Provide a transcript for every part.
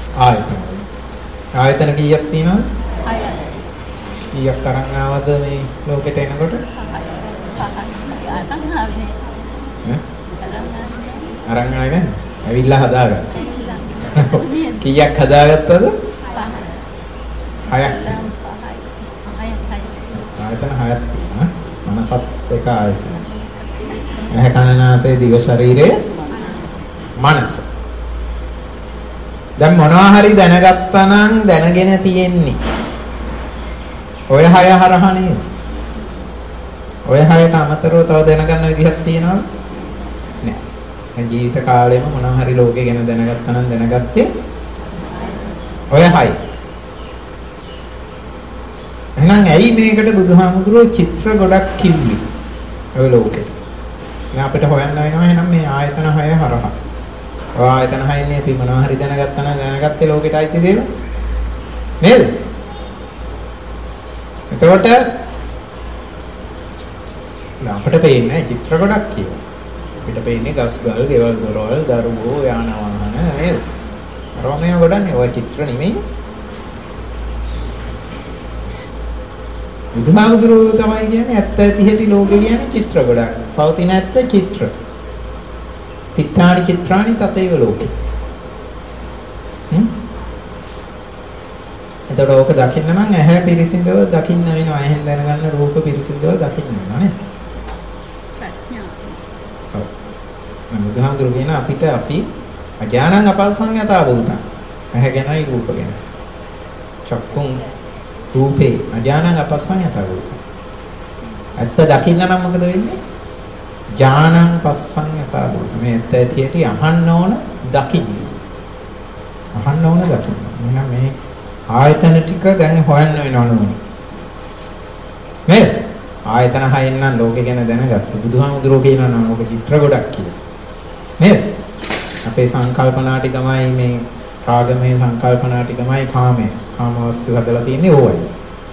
ආයතන. ආයතන කීයක් තියෙනවද? 6යි. කීයක් අරන් ආවද මේ ලෝකෙට එනකොට? 5යි. ආයතන ආවේ. අරන් ආවේ නෑ. ඇවිල්ලා හදාගන්න. කීයක් හදාගත්තද? 6ක්. ආයතන 6ක් තියෙනවා. මනසත් එක ආයතන. ඇහැ කන නාසය දිව ශරීරය මනස. දැන් මොනවා හරි දැනගත්තා නම් දැනගෙන තියෙන්නේ. ඔය 6 හරහා නේද? ඔය 6ට අමතරව තව දැනගන්න විදිහක් තියෙනවද? නෑ. ජීවිත කාලෙම මොනවා හරි ලෝකේ ගැන දැනගත්තා නම් දැනගත්තේ ඔය 6. එහෙනම් ඇයි මේකට බුදුහාමුදුරුවෝ චිත්‍ර ගොඩක් කිව්වේ? ඔය ලෝකෙට. දැන් අපිට හොයන්න වෙනවා එහෙනම් මේ ආයතන 6 හරහා. ඔය ආයතන 6 ඉන්නේ අපි මොනවා හරි දැනගත්තා නම් දැනගත්තේ ලෝකෙට අයිති දේවල්. නේද? එතකොට අපිට පේන්නේ චිත්‍ර ගොඩක් කියනවා. අපිට පේන්නේ ගස් ගල්, ගෙවල් දොරවල්, දරුවෝ, යාන වාහන නේද? රෝමයේ ගොඩන්නේ ඔය චිත්‍ර නෙමෙයි. බුදුහාමුදුරුවෝ තමයි කියන්නේ ඇත්ත ඇති හැටි ලෝකේ කියන්නේ චිත්‍ර ගොඩක්. පවතින ඇත්ත චිත්‍ර. තිත්තානි චිත්‍රානි තතේව ලෝකේ. එතකොට ඕක දකින්න නම් ඇහැ පිරිසිදුව දකින්න වෙනවා. ඇහෙන් දැනගන්න රූප පිරිසිදුව දකින්න වෙනවා නේ. ප්‍රඥාව. ඔව්. බුදුහාමුදුරුවෝ කියන අපිට අපි අඥානං අපස්සඤ්ඤතා භූතං. ඇහැ ගැනයි රූප ගැනයි. චක්කුං රූපේ අඥානං අපස්සඤ්ඤතා භූතං. ඇත්ත දකින්න නම් මොකද වෙන්නේ? ඥානං පස්සඤ්ඤතා භූතං. මේ ඇත්ත ඇටියට අහන්න ඕන දකින්න. අහන්න ඕන දකින්න. එහෙනම් මේ ආයතන ටික දැන් හොයන්න වෙනව නෝනේ. නේද? ආයතන 6න් නම් ලෝකේ ගැන දැනගත්ත. බුදුහාමුදුරුවෝ කියනවා නම් ඔබ චිත්‍ර ගොඩක් කියලා. නේද? අපේ සංකල්පනා ටිකමයි මේ රාගමය සංකල්පනා ටිකමයි කාමය. කාම වස්තු හදලා තියෙන්නේ ඕවයි.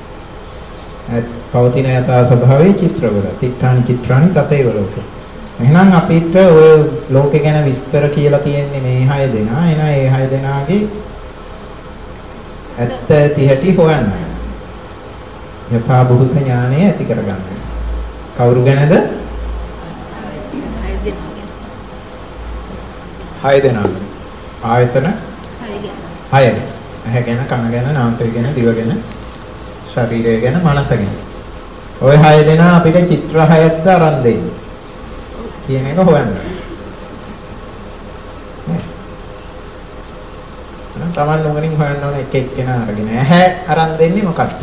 පවතින යථා ස්වභාවයේ චිත්‍ර ගොඩ. තිත්‍රානි චිත්‍රානි තතේව ලෝකේ. එහෙනම් අපිට ඔය ලෝකේ ගැන විස්තර කියලා තියෙන්නේ මේ 6 දෙනා. එහෙනම් මේ 6 දෙනාගේ ඇත්ත ඇති හැටි හොයන්න. යථා භූත ඥානය ඇති කරගන්න. කවුරු ගැනද? 6 දෙනා. ආයතන 6. ඇහැ ගැන, කන ගැන, නාසය ගැන, දිව ගැන, ශරීරය ගැන, මනස ගැන. ඔය 6 දෙනා අපිට චිත්‍ර 6ක්ද අරන් දෙන්නේ. කියන එක හොයන්න. තමන් උගලින් හොයන්න ඕන එක එක්කෙනා අරගෙන. ඇහැ අරන් දෙන්නේ මොකක්ද?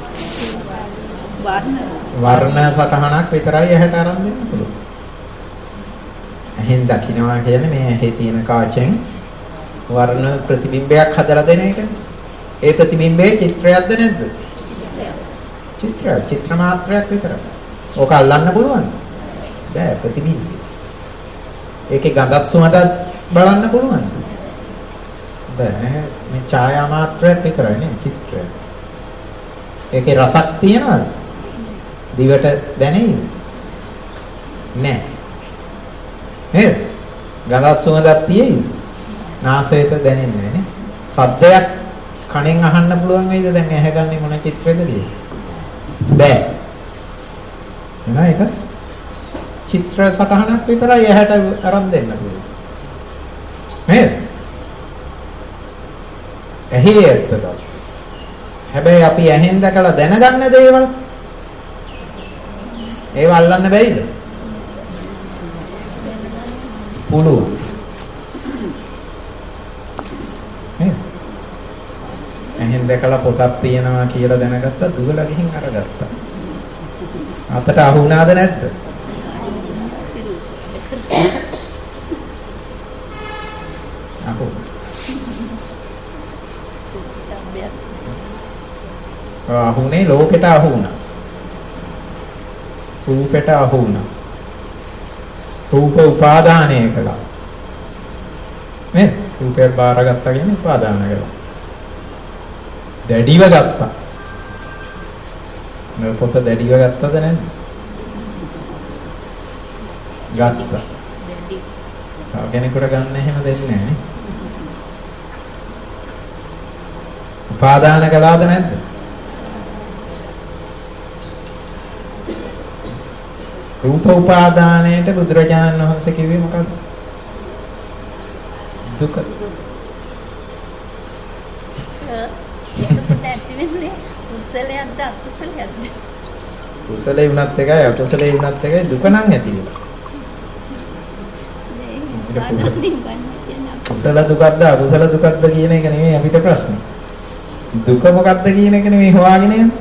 වර්ණ සටහනක් විතරයි ඇහැට අරන් දෙන්න පුළුවන්. ඇහෙන් දකින්නවා කියන්නේ මේ ඇහි තියෙන කාචෙන් වර්ණ ප්‍රතිබිම්බයක් හදලා දෙන එකනේ. ඒ ප්‍රතිබිම්බයේ චිත්‍රයක්ද නැද්ද? චිත්‍රය. චිත්‍ර මාත්‍රයක් විතරයි. ඕක අල්ලන්න පුළුවන්ද? බෑ ප්‍රතිබිම්බය. ඒකේ ගඳක් සුවඳක් බලන්න පුළුවන්ද? බෑ. මේ ඡායා මාත්‍රයක් විතරයි නේ චිත්‍රය. ඒකේ රසක් තියනවද? දිවට දැනෙයිද? නෑ. නේද? ගඳක් සුවඳක් තියෙයිද? නාසයට දැනෙන්නේ නැහැ නේ. සද්දයක් කනෙන් අහන්න පුළුවන් වෙයිද දැන් ඇහැගන්නේ මොන චිත්‍රෙද කියලා? බෑ. එහෙනම් ඒක චිත්‍ර සටහනක් විතරයි ඇහැට අරන් දෙන්න පුළුවන්. නේද? ඇහි ඇත්තද? හැබැයි අපි ඇහෙන් දැකලා දැනගන්න දේවල් ඒව අල්ලන්න බැයිද? පුළුවන්. එහෙන් දැකලා පොතක් තියෙනවා කියලා දැනගත්තා දුවලා ගිහින් අරගත්තා. අතට අහු වුණාද නැද්ද? අහු. අහුනේ ලෝකෙට අහු වුණා. රූපෙට අහු වුණා. රූප උපාදානය කළා. නේද? රූපය බාරගත්තා කියන්නේ උපාදාන කළා. දැඩිව ගත්තා. මේ පොත දැඩිව ගත්තද නැද්ද? ගත්තා. තව කෙනෙකුට ගන්න එහෙම දෙන්නේ නැහැ නේ. උපාදාන කළාද නැද්ද? රූප උපාදානයට බුදුරජාණන් වහන්සේ කිව්වේ මොකද්ද? දුක. කුසලයේ වුණත් එකයි අකුසලයේ වුණත් එකයි දුක නම් ඇති වෙලා. කුසල දුකක්ද අකුසල දුකක්ද කියන එක නෙමෙයි අපිට ප්‍රශ්නේ. දුක මොකක්ද කියන එක නෙමෙයි හොයාගෙන යන්නේ.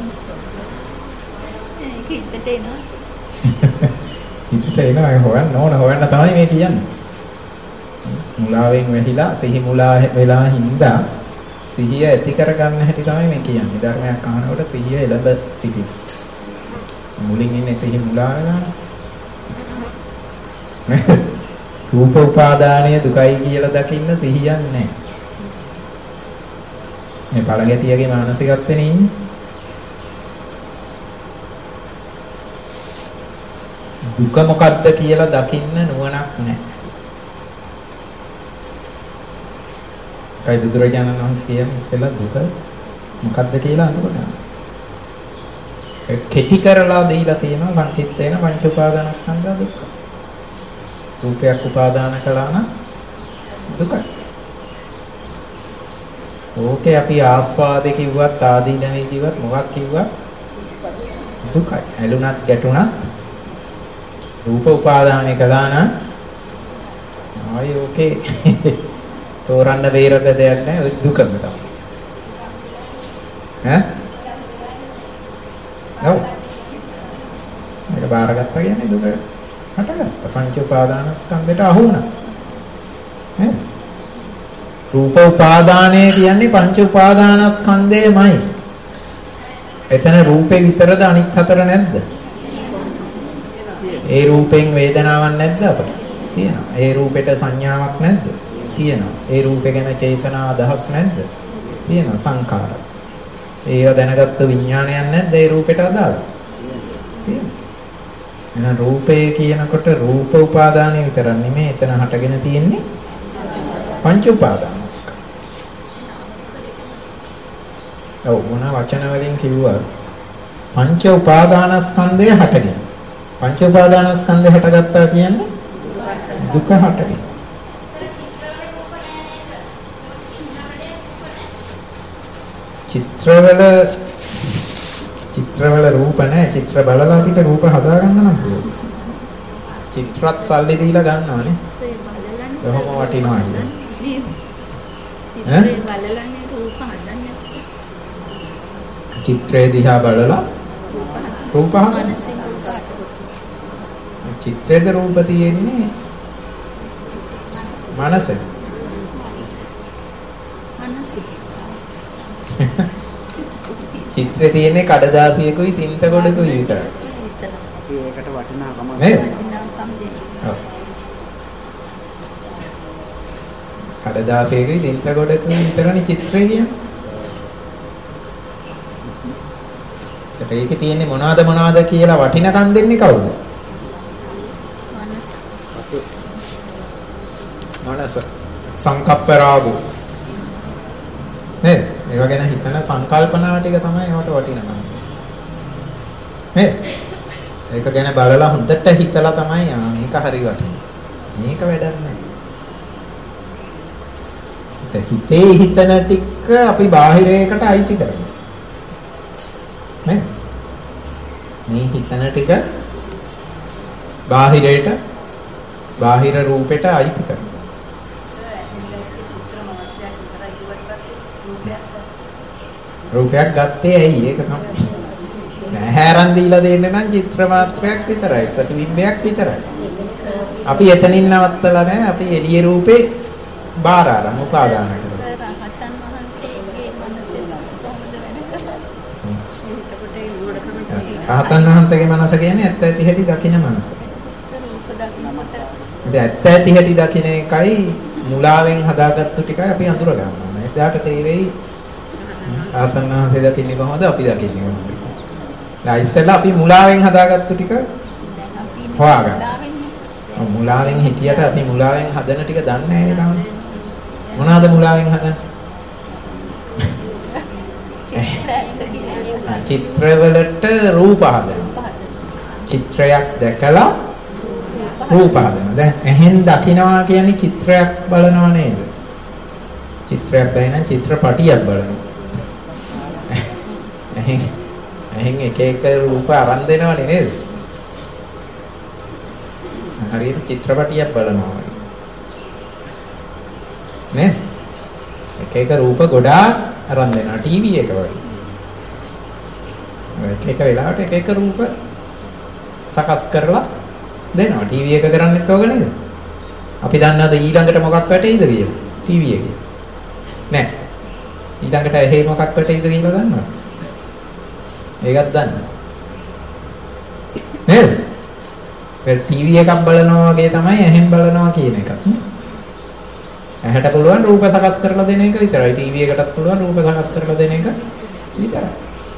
හිතට එනවා. හිතට එනවා හොයන්න තමයි මේ කියන්නේ. මුලාවෙන් වැහිලා සිහි මුලා වෙලා හින්දා සිහිය ඇති කරගන්න හැටි තමයි මේ කියන්නේ. ධර්මයක් අහනකොට සිහිය එළඹ සිටි. මුලින් ඉන්නේ සිහි මුලා වෙලානේ. රූප උපාදානය දුකයි කියලා දකින්න සිහියක් නැහැ. මේ පළගැටියගේ මානසිකත්වෙනේ ඉන්නේ. දුක මොකද්ද කියලා දකින්න නුවණක් නැහැ. කයි බුදුරජාණන් වහන්සේ කියන්නේ ඉස්සෙල්ලා දුක මොකද්ද කියලා අඳුරගන්න. කෙටි කරලා දීලා තියෙනවා සංකිට්ඨේන පංච උපාදානස්කන්ධ දුක්ඛ. රූපයක් උපාදාන කළා නම් දුකයි. ඕකේ අපි ආස්වාදේ කිව්වත් ආදීනවේ කිව්වත් මොකක් කිව්වත් දුකයි. ඇලුනත් ගැටුණත් රූප උපාදානය කළා නම් ආයි ඕකේ තෝරන්න බේරන්න දෙයක් නැහැ. ඔය දුකම තමයි. ඈ? ඔව්. මේක බාරගත්තා කියන්නේ දුක හටගත්තා. පංච උපාදානස්කන්ධයට අහු වුණා. ඈ? රූප උපාදානය කියන්නේ පංච උපාදානස්කන්ධයමයි. එතන රූපේ විතරද අනිත් හතර නැද්ද? ඒ රූපෙන් වේදනාවක් නැද්ද අපිට? තියෙනවා. ඒ රූපෙට සංඥාවක් නැද්ද? තියෙනවා. ඒ රූපේ ගැන චේතනා අදහස් නැද්ද? තියෙනවා. සංඛාර. ඒව දැනගත්තු විඥානයක් නැද්ද ඒ රූපෙට අදාළ? තියෙනවා. එහෙනම් රූපේ කියනකොට රූප උපාදානය විතරක් නෙමෙයි එතන හටගෙන තියෙන්නේ පංච උපාදානස්කන්ධ. ඔව් මොන වචන වලින් කිව්වා පංච උපාදානස්කන්ධය හටගෙන. පංච උපාදානස්කන්ධය හටගත්තා කියන්නේ දුක හටගෙන. චිත්‍රවල රූප නැහැ. චිත්‍ර බලලා අපිට රූප හදා ගන්න නම් පුළුවන්. චිත්‍රත් සල්ලි දීලා ගන්නවනේ. කොහොම වටිනවා කියන්නේ. චිත්‍රේ බලලානේ රූප හදන්නේ. චිත්‍රේ දිහා බලලා රූප හදන්නේ. චිත්‍රේද රූප තියෙන්නේ මනසේ. චිත්‍රේ තියෙන්නේ කඩදාසියකුයි තින්ත ගොඩකුයි විතරයි. ඒකට වටිනාකම නේද? ඔව්. කඩදාසියකුයි තින්ත ගොඩකුයි විතරනේ චිත්‍රය කියන්නේ. ඒකේ තියෙන්නේ මොනවාද කියලා වටිනකම් දෙන්නේ කවුද? මනස. සංකප්ප රාගෝ. නේද? ඒව ගැන හිතන සංකල්පනා ටික තමයි ඒවට වටිනකම. නේද? ඒක ගැන බලලා හොඳට හිතලා තමයි මේක හරි වටින්නේ. මේක වැඩක් නැහැ. හිතේ හිතන ටික අපි බාහිරයකට අයිති කරනවා. නේද? මේ හිතන ටික බාහිර රූපෙට අයිති කරනවා. රූපයක් ගත්තේ ඇයි ඒක තමයි. හැරන් දීලා දෙන්නේ නම් චිත්‍ර මාත්‍රයක් විතරයි. ප්‍රතිබිම්බයක් විතරයි. අපි එතනින් නවත්තලා නැහැ. අපි එළියේ රූපේ බාර අරන් උපාදාන කරනවා. රහතන් වහන්සේගේ මනස කියන්නේ ඇත්ත ඇති හැටි දකින මනස. ඇත්ත ඇති හැටි දකින එකයි මුලාවෙන් හදාගත්තු ටිකයි අපි අඳුර ගන්නවා. එදාට තේරෙයි ආතන්නාසේ දකින්නේ කොහොමද අපි දකින්නේ කොහොමද? දැන් ඉස්සෙල්ලා අපි මුලාවෙන් හදාගත්තු ටික හොයාගන්න. මුලාවෙන් හිටියට අපි මුලාවෙන් හදන ටික දන්නේ නැහැ නේද? මොනවාද මුලාවෙන් හදන්නේ? චිත්‍රවලට රූප හදනවා. චිත්‍රයක් දැකලා රූප හදනවා. දැන් ඇහෙන් දකිනවා කියන්නේ චිත්‍රයක් බලනවා නේද? චිත්‍රයක් බැහැ චිත්‍රපටියක් බලනවා. ඇහෙන් එක එක රූප අරන් දෙනවනේ නේද? හරියට චිත්‍රපටියක් බලනවා. නේ? එක එක රූප ගොඩාක් අරන් දෙනවා ටීවී එක වගේ. එක වෙලාවට එක එක රූප සකස් කරලා දෙනවා. ටීවී එක කරන්නේත් ඕක නේද? අපි දන්නවද ඊළඟට මොකක් වැටෙයිද කියලා? ටීවී එකේ. නෑ. ඊළඟට ඇහි මොකක් වැටෙයිද කියලා දන්නවද? ඒකත් දන්න. නේද? ඒ ටීවී එකක් බලනවා වගේ තමයි ඇහෙන් බලනවා කියන එකත් නේ. ඇහැට පුළුවන් රූප සකස් කරලා දෙන එක විතරයි. ටීවී එකටත් පුළුවන් රූප සකස් කරලා දෙන එක විතරයි.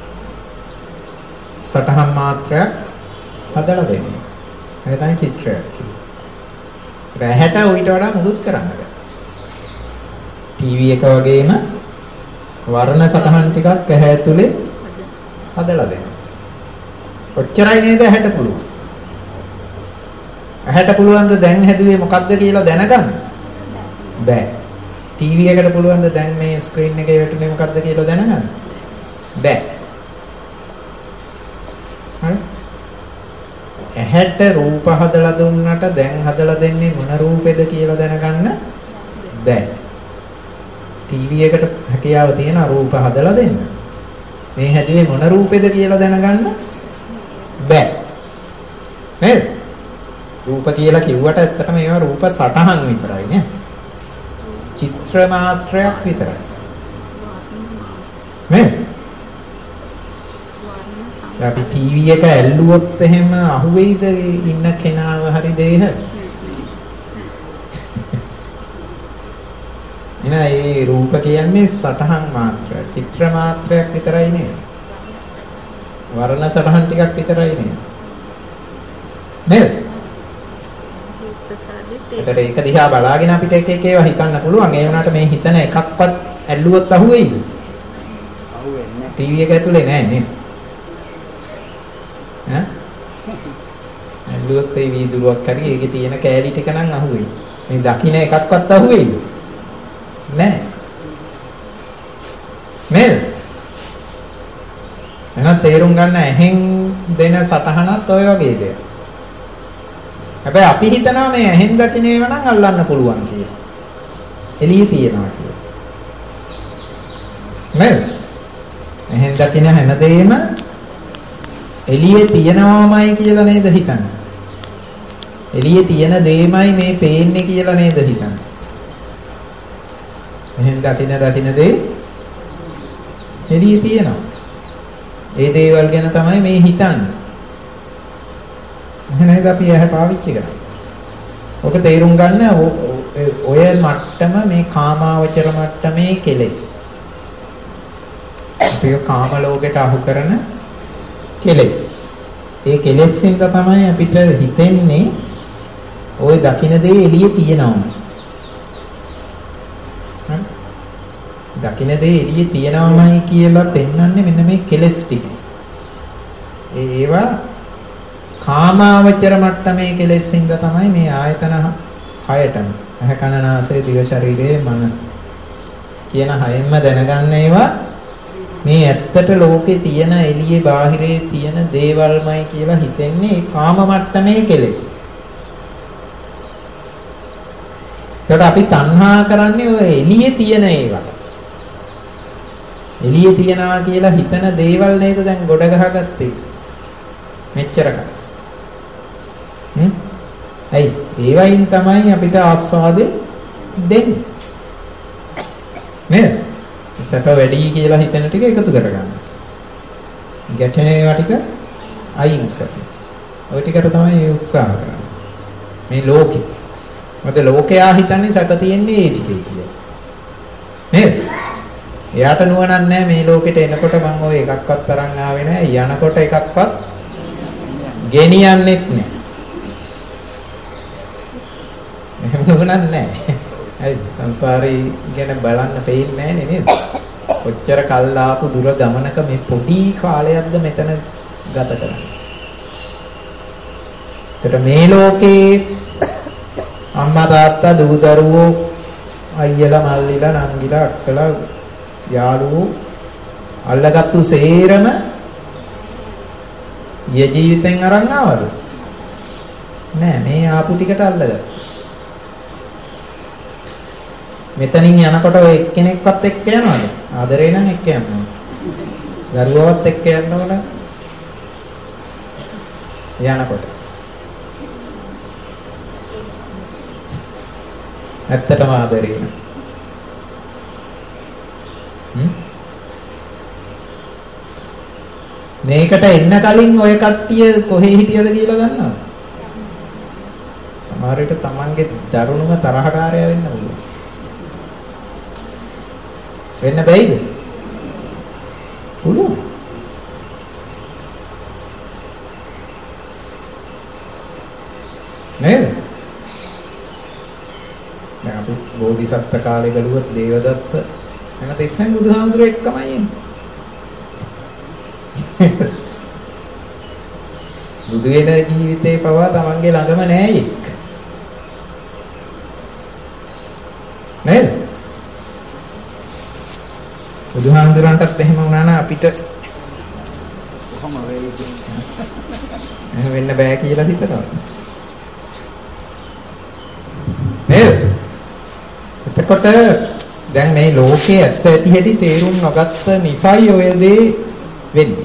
සටහන් මාත්‍රයක් හදලා දෙන්නේ. ඒක තමයි චිත්‍රයක් කියන්නේ. ඇහැට ඌට වඩා මුකුත් කරන්න බෑ. ටීවී එක වගේම වර්ණ සටහන් ටිකක් ඇහැ ඇතුලේ හදලා දෙනවා. ඔච්චරයි නේද ඇහැට පුළුවන්. ඇහැට පුළුවන් ද දැන් හැදුවේ මොකද්ද කියලා දැනගන්න? බෑ. ටීවී එකට පුළුවන් ද දැන් මේ ස්ක්‍රීන් එකේ වැටුනේ මොකද්ද කියලා දැනගන්න? බෑ. හරි? ඇහැට රූප හදලා දුන්නට දැන් හදලා දෙන්නේ මොන රූපෙද කියලා දැනගන්න බෑ. ටීවී එකට හැකියාව තියෙන රූප හදලා දෙන්න. මේ හැදුවේ මොන රූපෙද කියලා දැනගන්න බෑ. නේද? රූප කියලා කිව්වට ඇත්තටම ඒවා රූප සටහන් විතරයි නේ. චිත්‍ර මාත්‍රයක් විතරයි. නේද? අපි ටීවී එක ඇල්ලුවොත් එහෙම අහුවෙයිද ඉන්න කෙනාව හරි දෙයහ? ඒ රූප කියන්නේ සටහන් මාත්‍රයක්, චිත්‍ර මාත්‍රයක් විතරයි නේද? වර්ණ සටහන් ටිකක් විතරයි නේද? නේද? ඒකට ඒක දිහා බලාගෙන අපිට එක එක ඒවා හිතන්න පුළුවන්. ඒ වුණාට මේ හිතන එකක්වත් ඇල්ලුවොත් අහුවෙයිද? අහුවෙන්නේ නැහැ. ටීවී එක ඇතුලේ නෑ නේද? ඈ? ඇල්ලුවොත් ඒ වීදුරුවක් හරි ඒකේ තියෙන කෑලි ටික නම් අහුවෙයි. මේ දකින්න එකක්වත් අහුවෙයිද? නෑ. නේද? එහෙනම් තේරුම් ගන්න ඇහෙන් දෙන සටහනත් ඔය වගේ දෙයක්. හැබැයි අපි හිතනවා මේ ඇහෙන් දකින්න ඒවා නම් අල්ලන්න පුළුවන් කියලා. එළියේ තියනවා කියලා. නේද? ඇහෙන් දකින්න හැමදේම එළියේ තියනවාමයි කියලා නේද හිතන්නේ? එළියේ තියෙන දෙයමයි මේ පේන්නේ කියලා නේද හිතන්නේ? එහෙන් දකින්න දේ එළියේ තියෙනවා. ඒ දේවල් ගැන තමයි මේ හිතන්නේ. එහෙනම් අපි ඇහැ පාවිච්චි කරා. ඔක තේරුම් ගන්න ඔය මට්ටම මේ කාමාවචර මට්ටමේ කෙලෙස්. අපි කාම ලෝකයට අහු කරන කෙලෙස්. ඒ කෙලෙස් හින්දා තමයි අපිට හිතෙන්නේ ওই දකින්න දේ එළියේ තියෙනවම. දකින්න දේ එළියේ තියෙනවමයි කියලා පෙන්වන්නේ මෙන්න මේ කෙලෙස් ටික. ඒවා කාමාවචර මට්ටමේ කෙලෙස් හින්දා තමයි මේ ආයතන හයටම ඇහැ කන නාසය දිව ශරීරයේ මනස කියන හයෙන්ම දැනගන්න ඒවා මේ ඇත්තට ලෝකේ තියෙන එළියේ බාහිරේ තියෙන දේවල්මයි කියලා හිතෙන්නේ ඒ කාම මට්ටමේ කෙලෙස්. ඒකට අපි තණ්හා කරන්නේ ඔය එළියේ තියෙන ඒවා. එළියේ තියනවා කියලා හිතන දේවල් නේද දැන් ගොඩ ගහගත්තේ. මෙච්චරක. ඇයි ඒ වයින් තමයි අපිට ආස්වාදෙ දෙන්නේ. නේද? සැප වැඩි කියලා හිතන ටික එකතු කරගන්න. ගැටෙන ඒවා ටික අයින් කරන්න. ওই ටිකට තමයි උත්සාහ කරන්නේ. මේ ලෝකේ. මොකද ලෝකයා හිතන්නේ සැප තියෙන්නේ ඒ ටිකේ කියලා. නේද? එයාට නුවණක් නැහැ මේ ලෝකෙට එනකොට මම ওই එකක්වත් තරන් ආවේ නැහැ. යනකොට එකක්වත් ගෙනියන්නෙත් නැහැ. එහෙම නුවණක් නැහැ. හරි සංසාරේ ගැන බලන්න පෙන්නේ නැහැ නේද? කොච්චර කල් ආපු දුර ගමනක මේ පොඩි කාලයක්ද මෙතන ගත කරන්නේ. ඒකට මේ ලෝකේ අම්මා තාත්තා දූ දරුවෝ අයියලා මල්ලිලා නංගිලා අක්කලා යාළුවෝ අල්ලගත්තු සේරම ගිය ජීවිතෙන් අරන් ආවද? නෑ මේ ආපු ටිකට අල්ලගත්තා. මෙතනින් යනකොට ඔය එක්කෙනෙක්වත් එක්ක යනවද? ආදරේ නම් එක්ක යනවා. දරුවවත් එක්ක යනවද? යනකොට. ඇත්තටම ආදරේ නම්. මේකට එන්න කලින් ඔය කට්ටිය කොහේ හිටියද කියලා දන්නවද? සමහර විට Tamanගේ දරුණුම තරහකාරය වෙන්න පුළුවන්. වෙන්න බැයිද? පුළුවන්. නේද? දැන් අපි බෝධිසත්ත්ව කාලේ බැලුවොත් දේවදත්ත වෙන තිස්සෙන් බුදුහාමුදුරුවෝ එක්කමයි එන්නේ. බුදු වෙන ජීවිතේ පවා Tamanගේ ළඟම නෑ එක්. නේද? බුදුහාමුදුරන්ටත් එහෙම වුණා නම් අපිට කොහොම වෙයිද? එහෙම වෙන්න බෑ කියලා හිතනවා. නේද? එතකොට දැන් මේ ලෝකයේ ඇත්ත ඇති හැටි තේරුම් නොගත්ත නිසායි ඔය දේ වෙන්නේ.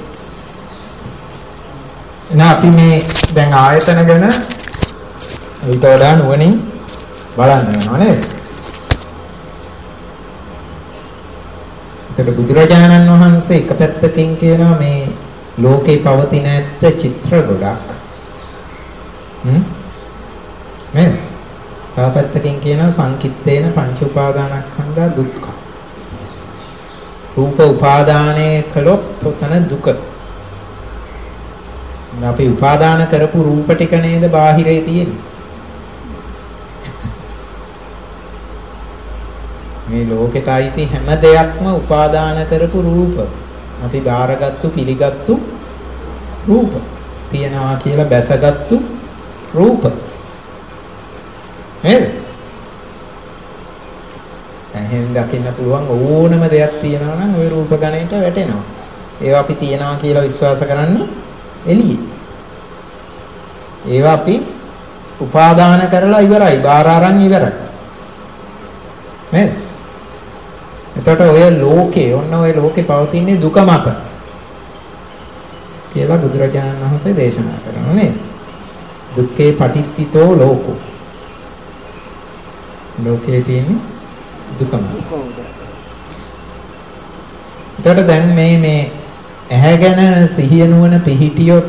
එහෙනම් අපි මේ දැන් ආයතන ගැන ඊට වඩා නුවණින් බලන්න වෙනවා නේද? එතකොට බුදුරජාණන් වහන්සේ එක පැත්තකින් කියනවා මේ ලෝකේ පවතින ඇත්ත චිත්‍ර ගොඩක්. නේද? තව පැත්තකින් කියනවා සංකිට්ඨේන පංච උපාදානස්කන්ධා දුක්ඛ. රූප උපාදානයේ කළොත් උතන දුක. අපි උපාදාන කරපු රූප ටික නේද බාහිරේ තියෙන්නේ. මේ ලෝකෙට අයිති හැම දෙයක්ම උපාදාන කරපු රූප. අපි බාරගත්තු පිළිගත්තු රූප. තියනවා කියලා බැසගත්තු රූප. නේද? එහෙන් දකින්න පුළුවන් ඕනම දෙයක් තියනවා නම් ওই රූප ගණයට වැටෙනවා. ඒවා අපි තියනවා කියලා විශ්වාස කරන්නේ එළියේ. ඒවා අපි උපාදාන කරලා ඉවරයි, බාර අරන් ඉවරයි. නේද? එතකොට ඔය ලෝකේ, ඔන්න ඔය ලෝකේ පවතින්නේ දුක මත කියලා බුදුරජාණන් වහන්සේ දේශනා කරනවා නේද? දුක්ඛේ පටිච්චිතෝ ලෝකෝ. ලෝකේ තියෙන්නේ දුක මත. එතකොට දැන් මේ ඇහැ ගැන සිහිය නුවණ පිහිටියොත්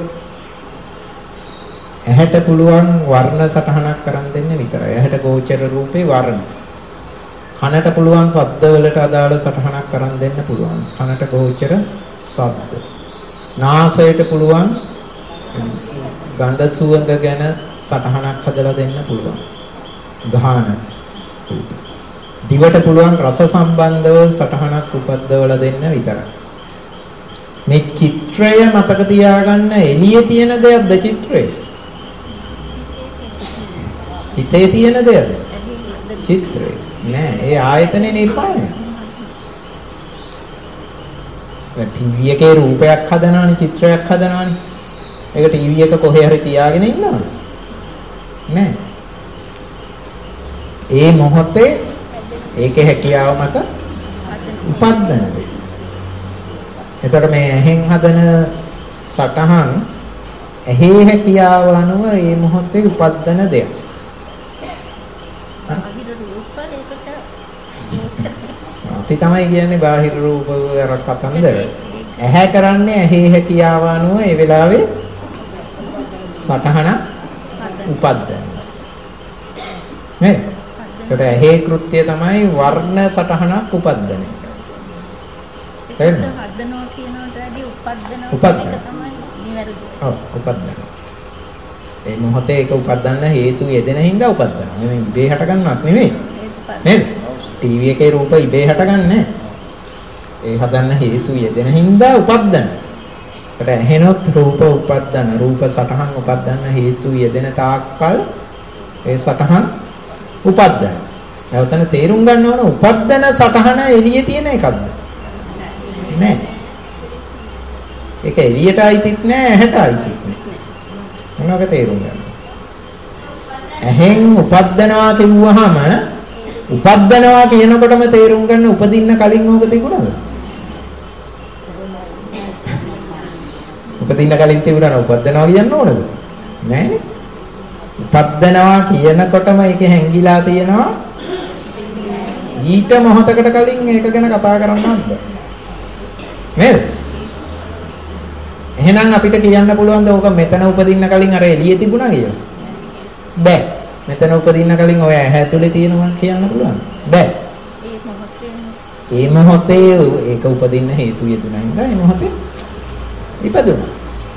ඇහැට පුළුවන් වර්ණ සටහනක් කරන් දෙන්න විතරයි. ඇහැට ගෝචර රූපේ වර්ණ. කනට පුළුවන් ශබ්ද වලට අදාළ සටහනක් කරන් දෙන්න පුළුවන්. කනට ගෝචර ශබ්ද. නාසයට පුළුවන් ගන්ධ සුවඳ ගැන සටහනක් හදලා දෙන්න පුළුවන්. ගාහන. දිවට පුළුවන් රස සම්බන්ධව සටහනක් උපද්දවලා දෙන්න විතරයි. මේ චිත්‍රය මතක තියාගන්න එළියේ තියෙන දෙයක්ද චිත්‍රය? හිතේ තියෙන දෙයක්ද? චිත්‍රය. නෑ, ඒ ආයතනේ නිර්මාණය. ටීවී එකේ රූපයක් හදනවනේ, චිත්‍රයක් හදනවනේ. ඒක ටීවී එක කොහේ හරි තියාගෙන ඉන්නවද? නෑ. ඒ මොහොතේ ඒකේ හැකියාව මත උපද්දන දේ. එතකොට මේ ඇහෙන් හදන සටහන් ඇහි හැකියාව අනුව ඒ මොහොතේ උපද්දන දෙයක්. අපි තමයි කියන්නේ බාහිර රූප වල කතන්දර. ඇහැ කරන්නේ ඇහි හැකියාව අනුව ඒ වෙලාවේ සටහන උපද්දන. නේ? ඒකට ඇහි කෘත්‍යය තමයි වර්ණ සටහනක් උපද්දන එක. තේරෙනවද? හදනවා කියනකට වැඩි උපද්දන තමයි නිවැරදි. ඔව් උපද්දන. ඒ මොහොතේ ඒක උපද්දන්න හේතු යෙදෙන හින්දා උපද්දනවා. නෙමෙයි ඉබේ හට ගන්නවත් නෙමෙයි. නේද? ටීවී එකේ රූප ඉබේ හට ගන්නෑ. ඒ හදන්න හේතු යෙදෙන හින්දා උපද්දන. ඒකට ඇහෙනොත් රූප උපද්දන, රූප සටහන් උපද්දන්න හේතු යෙදෙන තාක්කල් ඒ සටහන් උපද්දන. නැවතන තේරුම් ගන්න ඕන උපද්දන සටහන එළියේ තියෙන එකක්ද? නෑ. ඒක එළියට අයිතිත් නෑ, ඇහැට අයිතිත් නෑ. මොනවාක තේරුම් ගන්න? ඇහෙන් උපද්දනවා කිව්වහම උපද්දනවා කියනකොටම තේරුම් ගන්න උපදින්න කලින් ඕක තිබුණාද? උපදින්න කලින් තිබුණා උපද්දනවා කියන්න ඕනද? නෑනේ. උපද්දනවා කියනකොටම ඒකේ හැංගිලා තියෙනවා ඊට මොහොතකට කලින් ඒක ගැන කතා කරන්නවත් බෑ. නේද? එහෙනම් අපිට කියන්න පුළුවන්ද ඕක මෙතන උපදින්න කලින් අර එළියේ තිබුණා කියලා? බෑ. මෙතන උපදින්න කලින් ඔය ඇහැ ඇතුලේ තියෙනවා කියන්න පුළුවන්. බෑ. ඒ මොහොතේ ඒක උපදින්න හේතු යෙදුණා නේද? ඒ මොහොතේ ඉපදුණා.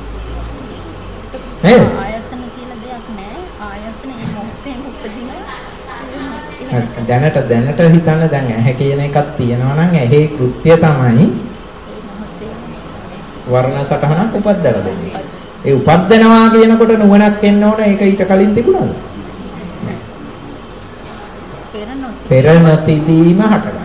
නේද? ආයතන කියලා දෙයක් නැහැ. ආයතන ඒ මොහොතේම උපදින. දැනට හිතන්න දැන් ඇහැ කියන එකක් තියෙනවා නම් ඇහි කෘත්‍ය තමයි වර්ණ සටහනක් උපද්දලා දෙන්නේ. ඒ උපද්දනවා කියනකොට නුවණක් එන්න ඕන. ඒක ඊට කලින් තිබුණාද? පෙර නොතිබීම හටගන්න.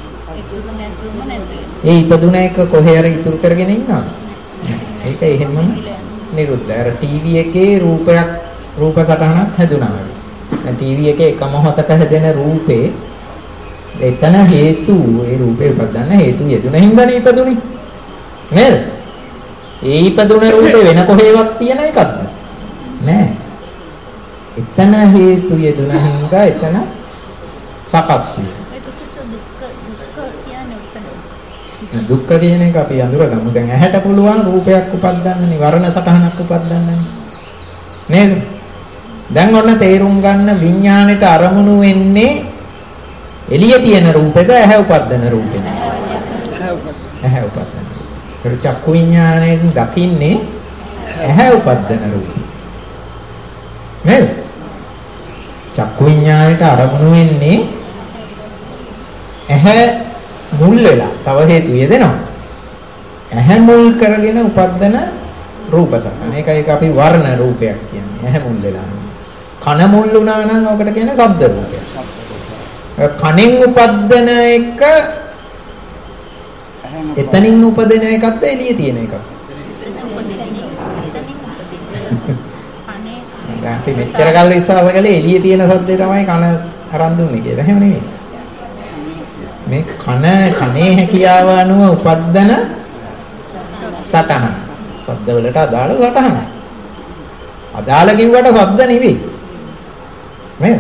ඒ ඉපදුන එක කොහේ හරි ඉතුරු කරගෙන ඉන්නවද? ඒක එහෙමම නිරුද්ධ. අර ටීවී එකේ රූප සටහනක් හැදුනා. දැන් ටීවී එකේ එක මොහොතක හැදෙන රූපේ එතන හේතු ඒ රූපේ උපදන්න හේතු යෙදුන හින්දානේ ඉපදුනේ. නේද? ඒ ඉපදුන රූපේ වෙන කොහේවත් තියෙන එකක්ද? නෑ. එතන හේතු යෙදුන හින්දා එතන සකස් වෙනවා. දුක්ඛ කියන එක අපි අඳුරගමු. දැන් ඇහැට පුළුවන් රූපයක් උපදින්න නිවරණ සටහනක් උපදින්න නේද? දැන් ඔන්න තේරුම් ගන්න විඥාණයට අරමුණු වෙන්නේ එළියේ තියෙන රූපෙද ඇහැ උපදින රූපෙද? ඇහැ උපදින. ඒක චක්කු විඥාණයෙන් දකින්නේ ඇහැ උපදින රූපය. නේද? චක්කු විඥාණයට අරමුණු වෙන්නේ ඇහැ මුල් වෙලා තව හේතු යෙදෙනවා. ඇහැ මුල් කරගෙන උපදින රූප සටහන. ඒක අපි වර්ණ රූපයක් කියන්නේ. ඇහැ මුල් වෙලා. කන මුල් වුණා නම් ඔකට කියන්නේ ශබ්ද රූපයක්. කනෙන් උපදින එක එතනින් උපදින එකක්ද එළියේ තියෙන එකක්ද? දැන් අපි මෙච්චර කල් විශ්වාස කළේ එළියේ තියෙන ශබ්දේ තමයි කන අරන් දුන්නේ කියලා. එහෙම නෙමෙයි. මේ කනේ හැකියාව අනුව උපදින සටහන. ශබ්ද වලට අදාළ සටහන. අදාළ කිව්වට ශබ්ද නෙවෙයි. නේද?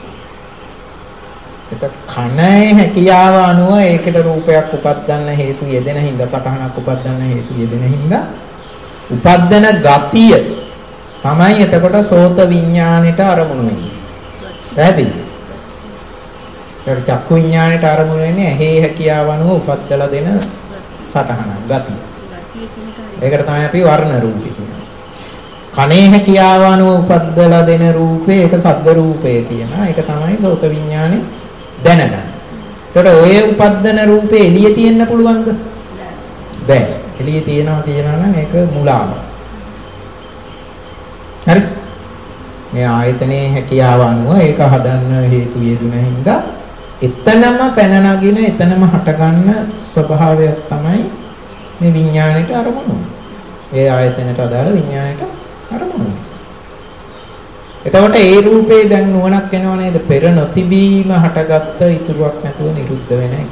ඒක කනේ හැකියාව අනුව ඒකට රූපයක් උපදින්න හේතු යෙදෙන හින්දා සටහනක් උපදින්න හේතු යෙදෙන හින්දා උපදින ගතිය තමයි එතකොට සෝත විඥාණයට අරමුණු වෙන්නේ. පැහැදිලිද? ඒක චක්කු විඥාණයට අරමුණු වෙන්නේ ඇහි හැකියාව අනුව උපදලා දෙන සටහනක් ගතිය. ඒකට තමයි අපි වර්ණ රූපේ කියන්නේ. කනේ හැකියාව අනුව උපදලා දෙන රූපේ ඒක සද්ද රූපය කියනවා. ඒක තමයි සෝත විඥානේ දැනගන්න. එතකොට ඔය උපදන රූපේ එළියේ තියෙන්න පුළුවන්ද? බෑ. එළියේ තියනවා නම් ඒක මුලාවක්. හරි. මේ ආයතනයේ හැකියාව අනුව ඒක හදන්න හේතු යෙදුන හින්දා එතනම පැන නගින එතනම හටගන්න ස්වභාවයක් තමයි මේ විඥාණයට අරමුණු. ඒ ආයතනයට අදාළ විඥාණයට අරමුණු. එතකොට ඒ රූපේ දැන් නුවණක් එනව නේද? පෙර නොතිබීම හටගත්ත ඉතුරුවක් නැතුව නිරුද්ධ වෙන එක.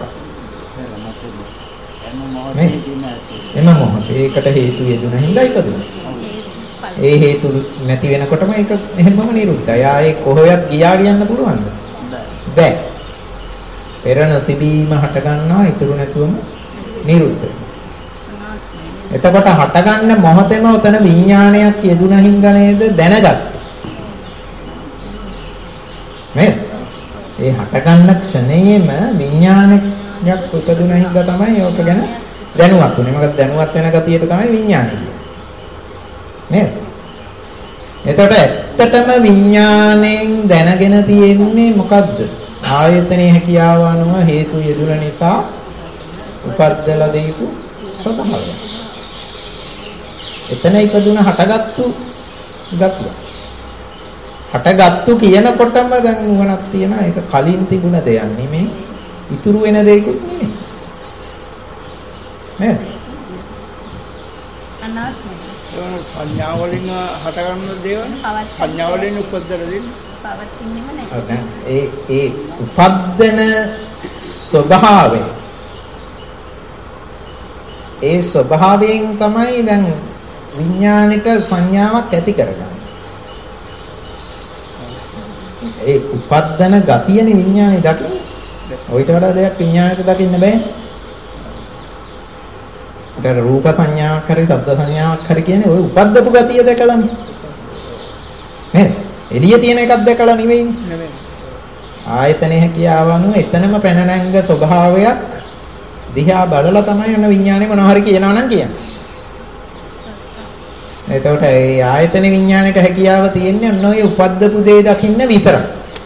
එම මොහොතේ ඒකට හේතු යෙදුන හින්දා ඉපදුණා. ඒ හේතු නැති වෙනකොටම ඒක එහෙමම නිරුද්ධයි. ආයේ කොහොයත් ගියා කියන්න පුළුවන්ද? බෑ. පෙර නොතිබීම හට ගන්නවා ඉතුරු නැතුවම නිරුද්ධ වෙනවා. එතකොට හටගන්න මොහොතේම උතන විඥානයක් යෙදුන හින්දා නේද දැනගත්තේ. නේද? ඒ හටගන්න ක්ෂණයේම විඥානයක් උපදුන හින්දා තමයි ඕක ගැන දැනුවත් උනේ. මොකද දැනුවත් වෙන ගතියට තමයි විඥානය කියන්නේ. නේද? එතකොට ඇත්තටම විඥාණයෙන් දැනගෙන තියෙන්නේ මොකද්ද? ආයතනයේ හැකියාව අනුව හේතු යෙදුන නිසා උපද්දලා දීපු ස්වභාවය. එතන ඉපදුන හටගත්තු ගතිය. හටගත්තු කියනකොටම දැන් නුවණක් තියෙනවා. ඒක කලින් තිබුණ දෙයක් නෙමෙයි. ඉතුරු වෙන දෙයක්ුත් නෙමෙයි. නේද? අනාත්මයි. ඒ සංඥා වලින් හට ගන්න දේවල් සංඥා වලින් උපද්දලා දෙන්නේ. පවතින්නේම නැහැ. ඒ උපද්දන ස්වභාවය. ඒ ස්වභාවයෙන් තමයි දැන් විඥාණයට සංඥාවක් ඇති කරගන්නේ. ඒ උපද්දන ගතියනේ විඥානේ දකින්නේ. ඔයිට වඩා දෙයක් විඥාණයට දකින්න බෑ. ඒතර රූප සංඥාවක් හරි ශබ්ද සංඥාවක් හරි කියන්නේ ඔය උපද්දපු ගතිය දැකලානේ. නේද? එළිය තියෙන එකක් දැකලා නෙවෙයිනේ. ආයතනයේ හැකියාව අනුව එතනම පැන නැංග ස්වභාවයක් දිහා බලලා තමයි යන විඥානේ මොනවා හරි කියනවා නම් කියන්නේ. එතකොට ඒ ආයතන විඥාණයට හැකියාව තියෙන්නේ ඔන්න ඔය උපද්දපු දේ දකින්න විතරයි.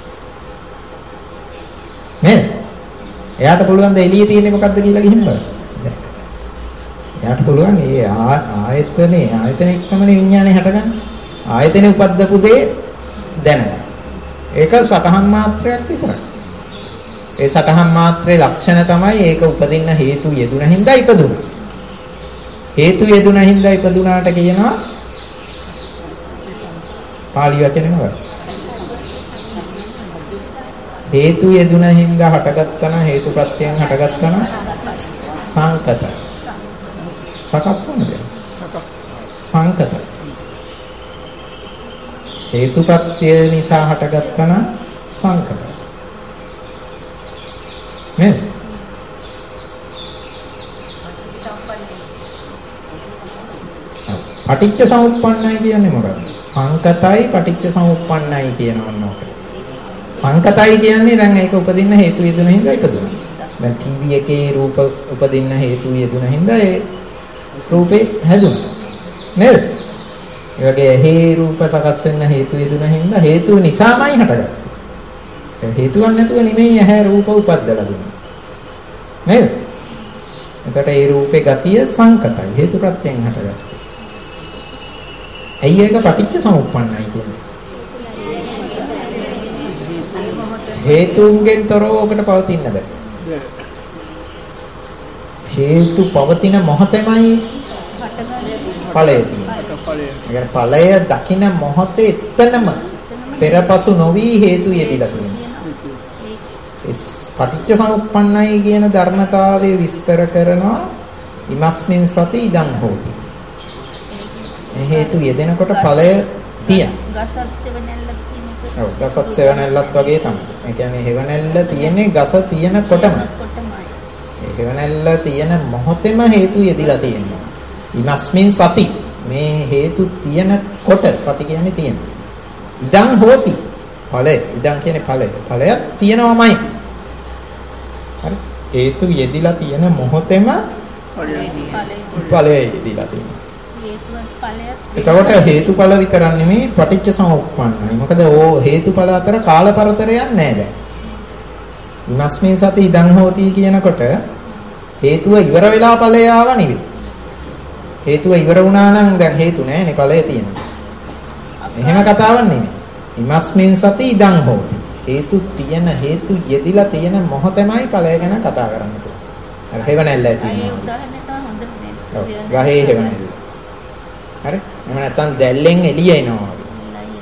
නේද? එයාට පුළුවන් ද එළියේ තියෙන්නේ මොකද්ද කියලා ගිහින් බලන්න. එයාට පුළුවන් ඒ ආයතන එක්කමනේ විඥානේ හටගන්නේ. ආයතනේ උපද්දපු දේ දැනගන්න. ඒක සටහන් මාත්‍රයක් විතරයි. ඒ සටහන් මාත්‍රේ ලක්ෂණ තමයි ඒක උපදින්න හේතු යෙදුන හින්දා ඉපදුණා. හේතු යෙදුන හින්දා ඉපදුනාට කියනවා පාලි වචනේ මොකක්ද? හේතු යෙදුන හින්දා හටගත්තන හේතුප්‍රත්‍යයෙන් හටගත්තන සංකත. සකස් වුණේ. සංකත. හේතුප්‍රත්‍ය නිසා හටගත්තන සංකත. නේද? පටිච්ච සමුප්පන්නයි කියන්නේ මොකක්ද? සංකතයි පටිච්ච සමුප්පන්නයි කියනවා නෝක. සංකතයි කියන්නේ දැන් ඒක උපදින්න හේතු යෙදුන හින්දා ඉපදුණා. දැන් ටීවී එකේ රූප උපදින්න හේතු යෙදුන හින්දා ඒ රූපේ හැදුණා. නේද? ඒ වගේ හේ රූප සකස් වෙන්න හේතු යෙදුන හින්දා හේතුව නිසාමයි හටගත්තේ. හේතුවක් නැතුව නෙමෙයි ඇහැ රූප උපද්දලා දුන්නේ. නේද? එතකොට ඒ රූපේ ගතිය සංකතයි හේතු ප්‍රත්‍යයෙන් හටගත්තේ. ඇයි ඒක පටිච්ච සමුප්පන්නයි කියන්නේ? හේතුන්ගෙන් තොරව ඔකට පවතින්න බෑ. හේතු පවතින මොහොතෙමයි ඵලය තියෙන්නේ. ඵලය දකින මොහොතේ එතනම පෙරපසු නොවි හේතු යෙදිලා තියෙනවා. ඒ පටිච්ච සමුප්පන්නයි කියන ධර්මතාවය විස්තර කරනවා ඉමස්මින් සති ඉදං හෝති. හේතු යෙදෙනකොට ඵලය තියෙන. ගසත් සෙවණැල්ලක් තියෙනකොට. ඔව් ගසත් සෙවණැල්ලක් වගේ තමයි. ඒ කියන්නේ හේවණැල්ල තියෙන්නේ ගස තියෙනකොටම. ඒ හේවණැල්ල තියෙන මොහොතේම හේතු යෙදිලා තියෙනවා. ඉමස්මින් සති මේ හේතු තියෙනකොට සති කියන්නේ තියෙන. ඉදං හෝති ඵලය. ඉදං කියන්නේ ඵලය. ඵලයක් තියෙනවමයි. හරි. හේතු යෙදිලා තියෙන මොහොතේම ඵලය යෙදිලා තියෙනවා. එතකොට හේතුඵල විතරක් නෙමෙයි පටිච්ච සමුප්පන්නයි. මොකද ඕ හේතුඵල අතර කාලපරතරයක් නැහැ දැන්. ඉමස්මින් සති ඉදං හෝති කියනකොට හේතුව ඉවර වෙලා ඵලය ආව නෙවෙයි. හේතුව ඉවර වුණා නම් දැන් හේතු නැහැනේ ඵලය තියෙනවා. එහෙම කතාවක් නෙමෙයි. ඉමස්මින් සති ඉදං හෝති. හේතු තියෙන හේතු යෙදිලා තියෙන මොහොතමයි ඵලය ගැන කතා කරන්න පුළුවන්. අර හේවණැල්ල තියෙනවා. ඔව් ගහේ හේවණැල්ල. හරි? එහෙම නැත්නම් දැල්ලෙන් එළිය එනවා වගේ.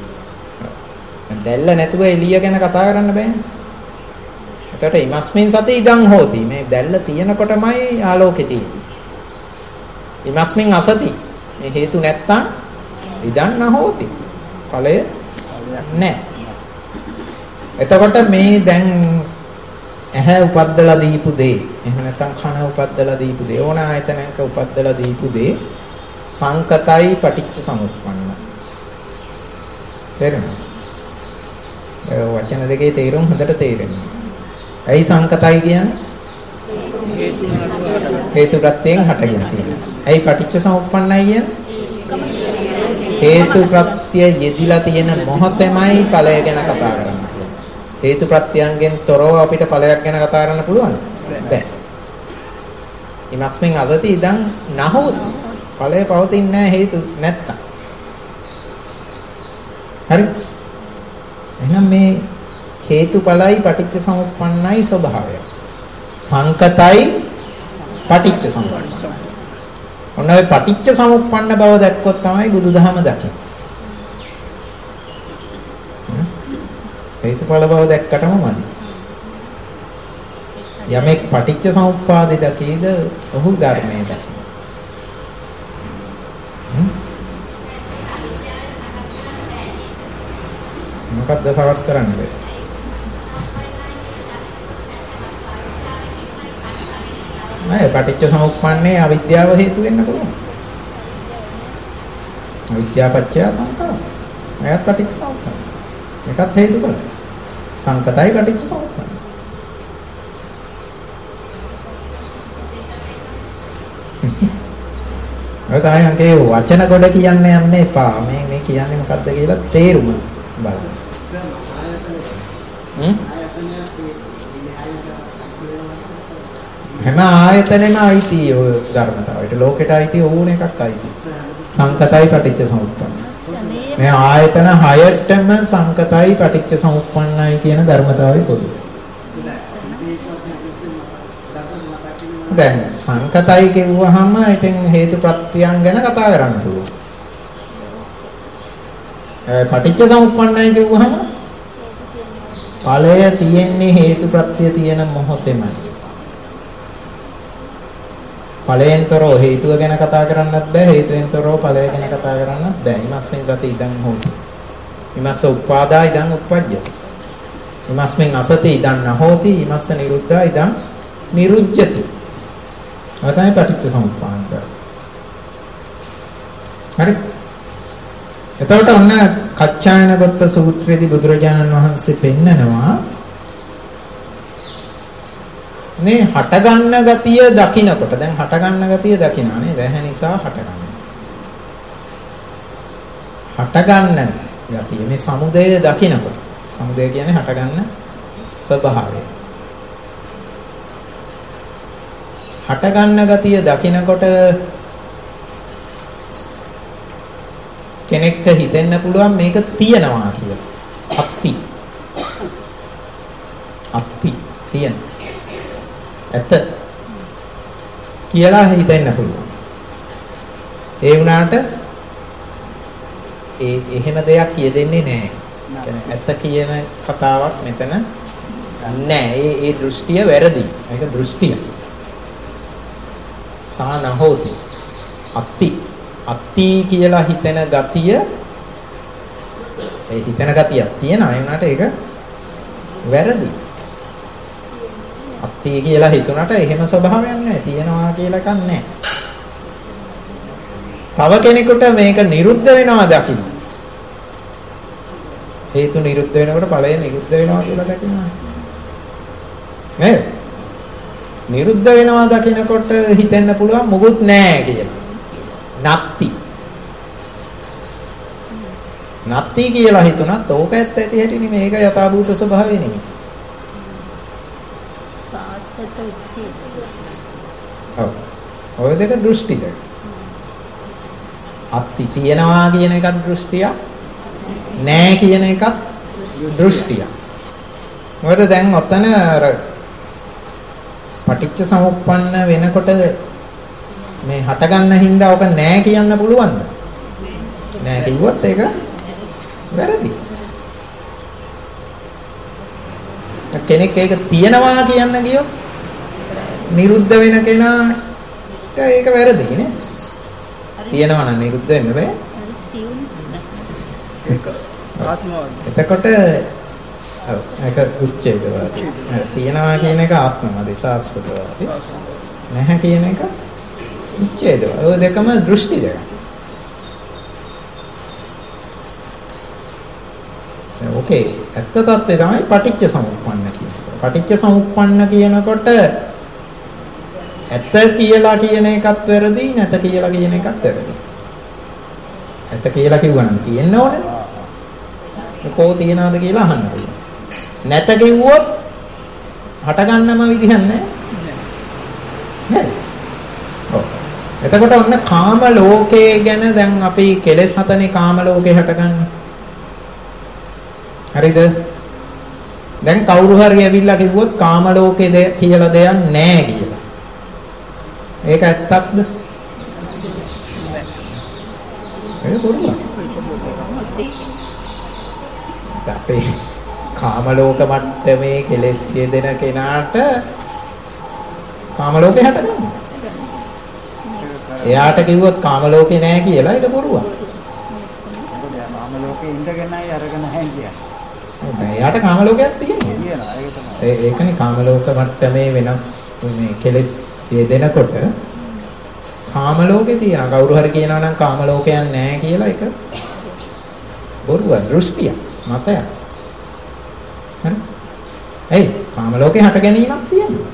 දැල්ල නැතුව එළිය ගැන කතා කරන්න බෑනේ. එතකොට ඉමස්මින් සති ඉදං හෝති. මේ දැල්ල තියෙනකොටමයි ආලෝකෙ තියෙන්නේ. ඉමස්මින් අසති. මේ හේතු නැත්තම් ඉදං නහෝති. ඵලය නැහැ. එතකොට මේ දැන් ඇහැ උපද්දලා දීපු දේ. එහෙම නැත්නම් කන උපද්දලා දීපු දේ. ඕන ආයතනයක උපද්දලා දීපු දේ සංකතයි පටිච්ච සමුප්පන්නයි. තේරෙනවද? ඒ වචන දෙකේ තේරුම් හොඳට තේරෙනවා. ඇයි සංකතයි කියන්නේ? හේතු ප්‍රත්‍යයෙන් හටගෙන තියෙනවා. ඇයි පටිච්ච සමුප්පන්නයි කියන්නේ? හේතු ප්‍රත්‍ය යෙදිලා තියෙන මොහොතෙමයි ඵලය ගැන කතා කරන්නේ. හේතු ප්‍රත්‍යයන්ගෙන් තොරව අපිට ඵලයක් ගැන කතා කරන්න පුළුවන්ද? බැහැ. ඉමස්මින් අසති ඉදන් නහෝති. ඵලය පවතින්නේ නැහැ හේතු නැත්තම්. හරි. එහෙනම් මේ හේතුඵලයි පටිච්ච සමුප්පන්නයි ස්වභාවය. සංකතයි පටිච්ච සමුප්පන්නයි. ඔන්න ඔය පටිච්ච සමුප්පන්න බව දැක්කොත් තමයි බුදුදහම දකින්නේ. හේතුඵල බව දැක්කටම මදි. යමෙක් පටිච්ච සමුප්පාදේ දකීද ඔහු ධර්මයේ දකින්න. මොකක්ද සවස් කරන්නේ? නෑ පටිච්ච සමුප්පන්නේ අවිද්‍යාව හේතු වෙන්න පුළුවන්. අවිද්‍යාව පත්‍ය සංඛාර. එයත් පටිච්ච සමුප්පන්න. එකත් හේතුඵල. සංකතයි පටිච්ච සමුප්පන්න. ඔය තමයි අන්ගේ වචන කොට කියන්න යන්න එපා. මේ කියන්නේ මොකද්ද කියලා තේරුම බලන්න. හැම ආයතනෙම අයිති ඔය ධර්මතාවයට. ලෝකෙට අයිති ඕන එකක් අයිති. සංකතයි පටිච්ච සමුප්පන්න. මේ ආයතන 6ටම සංකතයි පටිච්ච සමුප්පන්නයි කියන ධර්මතාවය පොදුයි. දැන් සංකතයි කියුවහම ඉතින් හේතුප්‍රත්‍යයන් ගැන කතා කරන්න පුළුවන්. පටිච්ච සමුප්පන්නයි කියුවහම ඵලය තියෙන්නේ හේතුප්‍රත්‍ය තියෙන මොහොතෙමයි. ඵලයෙන්තරෝ හේතුව ගැන කතා කරන්නත් බෑ, හේතුවෙන්තරෝ ඵලය ගැන කතා කරන්නත් බෑ. ඉමස්මින් සති ඉදන් හෝති. ඉමස්ස උප්පාදා ඉදන් උප්පජ්ජති. ඉමස්මින් අසති ඉදන් නහෝති. ඉමස්ස නිරුද්ධා ඉදන් නිරුජ්ජති. අතයි පටිච්ච සමුප්පාද. හරි. එතකොට ඔන්න කච්චායනගත සූත්‍රයේදී බුදුරජාණන් වහන්සේ පෙන්නනවා මේ හටගන්න ගතිය දකින්නකොට දැන් හටගන්න ගතිය දකින්නා නේද? ඇහැ නිසා හටගන්න. හටගන්න ගතිය මේ සමුදය දකින්නකොට. සමුදය කියන්නේ හටගන්න ස්වභාවය. හටගන්න ගතිය දකින්නකොට කෙනෙක්ට හිතෙන්න පුළුවන් මේක තියෙනවා කියලා. අත්ති තියෙන. ඇත්ත කියලා හිතෙන්න පුළුවන්. ඒ වුණාට එහෙම දෙයක් කියෙදෙන්නේ නැහැ. කියන්නේ ඇත්ත කියන කතාවක් මෙතන නැහැ. ඒ දෘෂ්ටිය වැරදි. ඒක දෘෂ්ටිය. සානහෝති. අත්ති කියලා හිතෙන ගතිය ඒ හිතෙන ගතියක් තියෙනවා. ඒ වුණාට ඒක වැරදි. අත්ති කියලා හිතුණාට එහෙම ස්වභාවයක් නැහැ. තියෙනවා කියලා එකක් නැහැ. තව කෙනෙකුට මේක නිරුද්ධ වෙනවා දකින්න. හේතු නිරුද්ධ වෙනකොට ඵලය නිරුද්ධ වෙනවා කියලා දකින්නවා. නේද? නිරුද්ධ වෙනවා දකින්නකොට හිතෙන්න පුළුවන් මොකුත් නැහැ කියලා. නත්ති කියලා හිතුණත් ඕක ඇත්ත ඇති හැටි නෙමෙයි. මේක යථාභූත ස්වභාවය නෙමෙයි. ඔය දෙක දෘෂ්ටි දෙක. අත්ති තියනවා කියන එකත් දෘෂ්ටියක්, නෑ කියන එකත් දෘෂ්ටියක්. මොකද දැන් ඔතන අර පටිච්ච සමුප්පන්න වෙනකොට මේ හට ගන්න හින්දා ඔක නෑ කියන්න පුළුවන්ද? නෑ කිව්වොත් ඒක වැරදි. කෙනෙක් ඒක තියනවා කියන්න ගියොත් නිරුද්ධ වෙන කෙනාට ඒක වැරදි නේ. තියනවා නම් නිරුද්ධ වෙන්න බෑ. ඒක ආත්මවාදී. එතකොට ඒක උච්ඡේදවාදී. තියනවා කියන එක ආත්මවාදී සාස්වතවාදී. නැහැ කියන එක උච්ඡේදවාදී. ඔය දෙකම දෘෂ්ටි දෙක. ඕකේ ඇත්ත තත්ත්වය තමයි පටිච්ච සමුප්පන්න කියන්නේ. පටිච්ච සමුප්පන්න කියනකොට ඇත්ත කියලා කියන එකත් වැරදි, නැත කියලා කියන එකත් වැරදි. ඇත්ත කියලා කිව්වනම් තියෙන්න ඕනේ. කොහොම තියනවද කියලා අහන්න පුළුවන්. නැත කිව්වොත් හට ගන්නම විදිහක් නැහැ. නේද? එතකොට ඔන්න කාම ලෝකයේ ගැන දැන් අපි කෙලෙස් හතනේ කාම ලෝකේ හටගන්නේ. හරිද? දැන් කවුරු හරි ඇවිල්ලා කිව්වොත් කාම ලෝකේ කියලා දෙයක් නැහැ කියලා. ඒක ඇත්තක්ද? ඒක බොරුවක්. අපේ කාම ලෝක මට්ටමේ කෙලෙස් යෙදෙන කෙනාට කාම ලෝකේ හටගන්නේ. එයාට කිව්වොත් කාම ලෝකේ නැහැ කියලා ඒක බොරුවක්. කාම ලෝකේ ඉඳගෙනයි අරගෙන නැහැ කියන්නේ. එයාට කාම ලෝකයක් තියෙනවා. ඒකනේ කාම ලෝක මට්ටමේ වෙනස් මේ කෙලෙස් යෙදෙනකොට කාම ලෝකේ තියෙනවා. කවුරු හරි කියනවා නම් කාම ලෝකයක් නැහැ කියලා ඒක බොරුවක්, දෘෂ්ටියක්, මතයක්. හරි? ඒ කාම ලෝකේ හට ගැනීමක් තියෙනවා.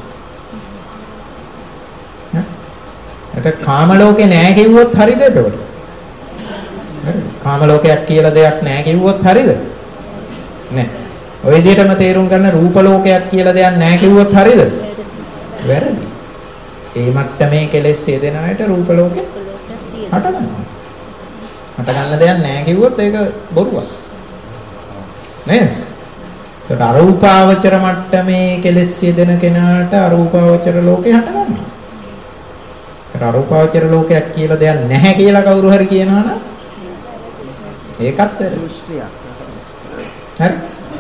ඒක කාම ලෝකේ නැහැ කිව්වොත් හරිද එතකොට? හරිද? කාම ලෝකයක් කියලා දෙයක් නැහැ කිව්වොත් හරිද? නෑ. ඔය විදිහටම තේරුම් ගන්න රූප ලෝකයක් කියලා දෙයක් නැහැ කිව්වොත් හරිද? වැරදි. ඒ මට්ටමේ කෙලෙස් යෙදෙන අයට රූප ලෝකේ හට ගන්නවා. හට ගන්න දෙයක් නැහැ කිව්වොත් ඒක බොරුවක්. නේද? ඒකට අරූපාවචර මට්ටමේ කෙලෙස් යෙදෙන කෙනාට අරූපාවචර ලෝකේ හට ගන්නවා. ඒකට අරූපාවචර ලෝකයක් කියලා දෙයක් නැහැ කියලා කවුරු හරි කියනවා නම් ඒකත් වැරදි. හරි.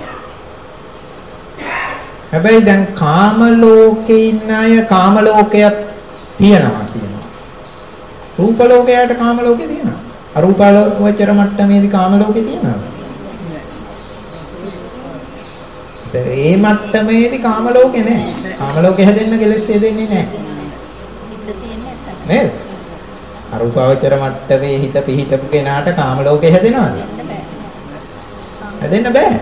හැබැයි දැන් කාම ලෝකේ ඉන්න අය කාම ලෝකයක් තියනවා කියනවා. රූප ලෝකයට කාම ලෝකේ තියෙනවා. අරූපාවචර මට්ටමේදී කාම ලෝකේ තියෙනවා. ඒ මට්ටමේදී කාම ලෝකේ නැහැ. කාම ලෝකේ හැදෙන්න කෙලෙස් දෙන්නේ නැහැ. නේද? අරූපාවචර මට්ටමේ හිත පිහිටපු කෙනාට කාම ලෝකේ හැදෙනවද? හැදෙන්න බෑ.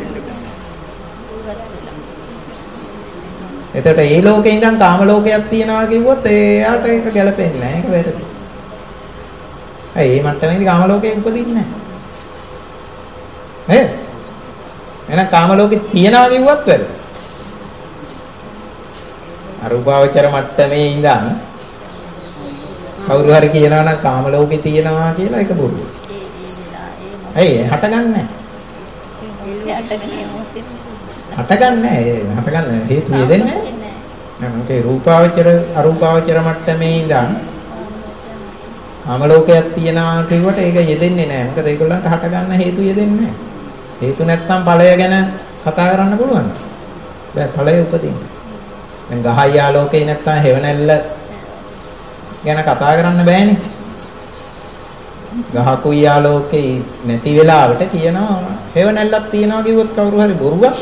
එතකොට ඒ ලෝකේ ඉඳන් කාම ලෝකයක් තියනවා කිව්වොත් එයාට ඒක ගැලපෙන්නේ නැහැ. ඒක වැරදි. ඒ මට්ටමේදී කාම ලෝකේ උපදින්නේ නැහැ. නේද? එහෙනම් කාම ලෝකේ තියනවා කිව්වත් වැරදි. අරූපාවචර මට්ටමේ ඉඳන් කවුරු හරි කියනවා නම් කාම ලෝකේ තියනවා කියලා ඒක බොරුයි. ඇයි හටගන්නේ නැහැ. හටගන්න හේතු යෙදෙන්නේ නැහැ. මොකේ රූපාවචර අරූපාවචර මට්ටමේ ඉඳන් කාම ලෝකයක් තියනවා කියුවට ඒක යෙදෙන්නේ නැහැ. මොකද ඒගොල්ලන්ට හටගන්න හේතු යෙදෙන්නේ නැහැ. හේතු නැත්තම් ඵලය ගැන කතා කරන්න පුළුවන්. බෑ ඵලය උපදින්න. දැන් ගහයි ආලෝකේ නැත්තම් හේවණැල්ල ගැන කතා කරන්න බෑනේ. ගහකුයි ආලෝකේ නැති වෙලාවට කියනවා හේවණැල්ලක් තියනවා කිව්වොත් කවුරු හරි බොරුවක්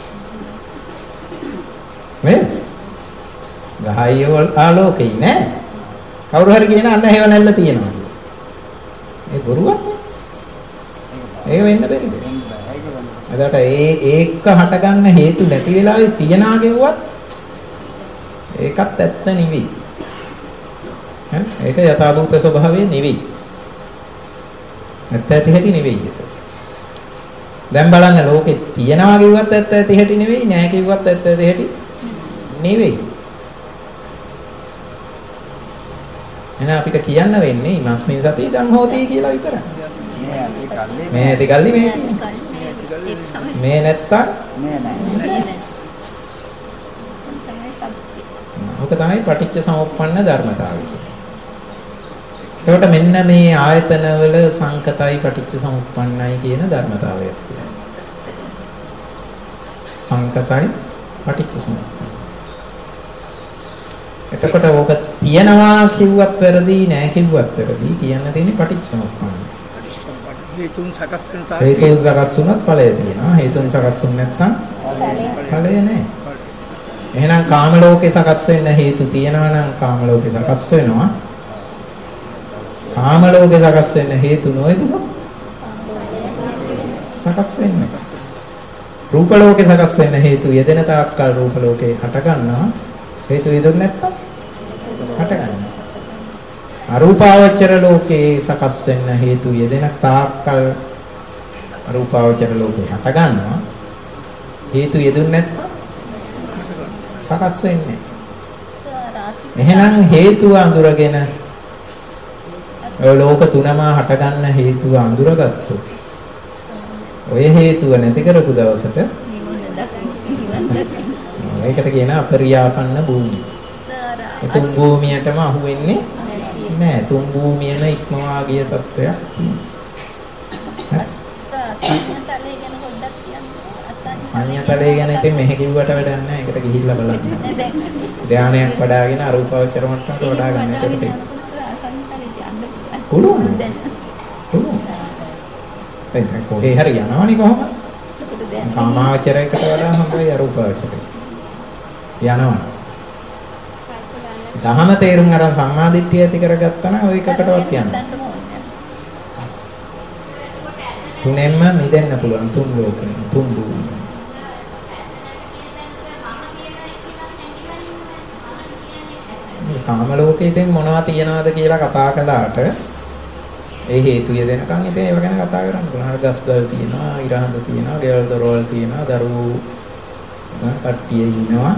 නේ? ගහයි ආලෝකේ නෑ. කවුරු හරි කියන අන්න හේවණැල්ල තියනවා. ඒ බොරුවක් නේ. ඒක වෙන්න බැරිද? එතකොට ඒක හටගන්න හේතු නැති වෙලාවේ තියනා කිව්වත් ඒකත් ඇත්ත නෙවෙයි. හරි? ඒක යථාභූත ස්වභාවය නෙවෙයි. ඇත්ත ඇති හැටි නෙවෙයි ඒක. දැන් බලන්න ලෝකේ තියනවා කිව්වත් ඇත්ත ඇති හැටි නෙවෙයි, නැහැ කිව්වත් ඇත්ත ඇති හැටි නෙවෙයි. එහෙනම් අපිට කියන්න වෙන්නේ ඉමස්මින් සති ඉදන් හෝති කියලා විතරයි. මේ ඇති කල්ලි මේ තියෙනවා. මේ නැත්තම් මේ නැහැ. ඔක තමයි පටිච්ච සමුප්පන්න ධර්මතාවය. එතකොට මෙන්න මේ ආයතනවල සංකතයි පටිච්ච සමුප්පන්නයි කියන ධර්මතාවයක් තියෙනවා. සංකතයි පටිච්ච සමුප්පන්න. එතකොට ඕක තියනවා කිව්වත් වැරදි නෑ කිව්වත් වැරදි කියන්න තියෙන්නේ පටිච්ච සමුප්පන්න. හේතුන් සකස් වෙන තාක් හේතුන් සකස් වුණත් ඵලය තියෙනවා. හේතුන් සකස් වුනේ නැත්නම් ඵලය නෑ. එහෙනම් කාම ලෝකේ සකස් වෙන්න හේතු තියෙනවා නම් කාම ලෝකේ සකස් වෙනවා. කාම ලෝකේ සකස් වෙන්න හේතු නොයදුනොත් සකස් වෙන්නේ. රූප ලෝකේ සකස් වෙන්න හේතු යෙදෙන තාක්කල් රූප ලෝකේ හට ගන්නවා. හේතු යෙදුනේ නැත්තම් හට ගන්නවා. අරූපාවචර ලෝකේ සකස් වෙන්න හේතු යෙදෙන තාක්කල් අරූපාවචර ලෝකේ හට ගන්නවා. හේතු යෙදුනේ නැත්තම් සකස් වෙන්නේ. එහෙනම් හේතු අඳුරගෙන ඔය ලෝක තුනම හටගන්න හේතුව අඳුරගත්තොත් ඔය හේතුව නැති කරපු දවසට ඒකට කියන අපරියාපන්න භූමිය. ඒ තුන් භූමියටම අහු වෙන්නේ නෑ. තුන් භූමියම ඉක්මවා ගිය තත්වයක් තියෙනවා. සංයතලේ ගැන ඉතින් මෙහෙ කිව්වට වැඩක් නෑ. ඒකට ගිහිල්ලා බලන්න. ධානයක් වඩාගෙන අරූපාවචර මට්ටමට වඩා ගන්න එකට. පුළුවන්. එතන කොහේ හරි යනවනේ කොහොමද? කාමාවචරයකට වඩා හොඳයි අරූපාවචරය. යනවා. දහම තේරුම් අරන් සම්මාදිට්ඨිය ඇති කරගත්තා නම් ඔය එකකටවත් යන්නේ. තුනෙන්ම මිදෙන්න පුළුවන් තුන් ලෝකෙන් තුන් භූමිය. මේ කාම ලෝකේ ඉතින් මොනවද තියනවද කියලා කතා කළාට ඒ හේතුය දෙනකන් ඉතින් ඒව ගැන කතා කරන්න පුළුවන්. අර ගස්ගල් තියෙනවා, ඉරහඳ තියෙනවා, ගෙවල් දොරවල් තියෙනවා, දරුවෝ කට්ටිය ඉන්නවා.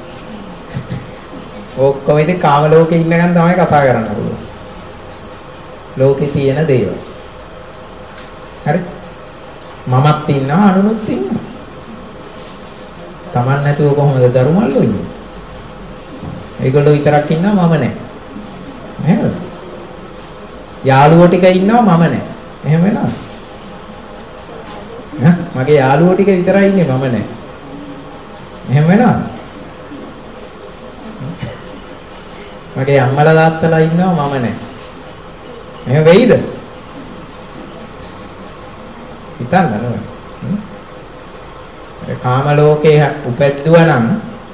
ඔක්කොම ඉතින් කාම ලෝකේ ඉන්නකන් තමයි කතා කරන්න පුළුවන්. ලෝකේ තියෙන දේවල්. හරි? මමත් ඉන්නවා, අනුනුත් ඉන්නවා. Taman නැතුව කොහොමද දරුමල්ලෝ ඉන්නේ? ඒගොල්ලෝ විතරක් ඉන්නවා, මම නැහැ. නේද? යාළුවෝ ටික ඉන්නවා, මම නැහැ. එහෙම වෙනවද? මගේ යාළුවෝ ටික විතරයි ඉන්නේ, මම නැහැ. එහෙම වෙනවද? මගේ අම්මලා තාත්තලා ඉන්නවා, මම නැහැ. එහෙම වෙයිද? හිතන්න නෑ. කාම ලෝකේ උපැද්දුවා නම්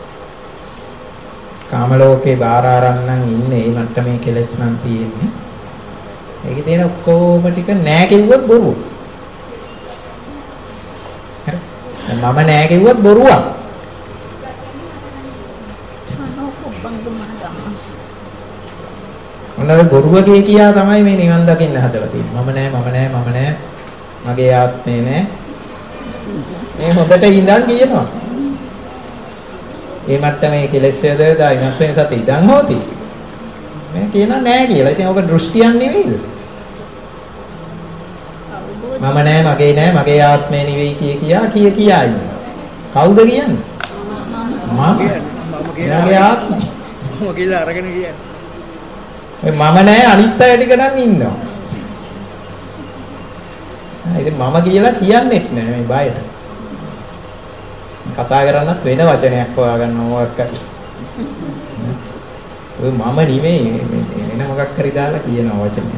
කාම ලෝකේ බාර ආරන්නම් ඉන්නේ මේ මට්ටමේ කෙලස් නම් තියෙන්නේ. ඒකේ තියෙන ඔක්කොම ටික නෑ කිව්වොත් බොරුව. හරි. මම නෑ කිව්වොත් බොරුවක්. ඔන්න බොරුව කියා තමයි මේ නිවන් දකින්න හදලා තියෙන්නේ. මම නෑ. මගේ ආත්මේ නෑ. මේ හොඳට ඉඳන් කියනවා. මේ මට්ටමේ කෙලෙස් වේදා ඉනස්සේ සති ඉඳන් හොති. මේ කියනවා නෑ කියලා. ඉතින් ඔක දෘෂ්ටියක් නෙවෙයිද? මම නෑ, මගේ ආත්මේ නෙවෙයි කියා ඉන්නවා. කවුද කියන්නේ? මගේ ආත්මේ. මම කියලා අරගෙන කියන්නේ. මම නෑ අනිත් අය ටික නම් ඉන්නවා. ඉතින් මම කියලා කියන්නේත් නෑ මේ බයට. කතා කරන්නත් වෙන වචනයක් හොයාගන්න ඕවක් කරලා. ඔය මම නෙමෙයි වෙන මොකක් හරි දාලා කියන වචනය.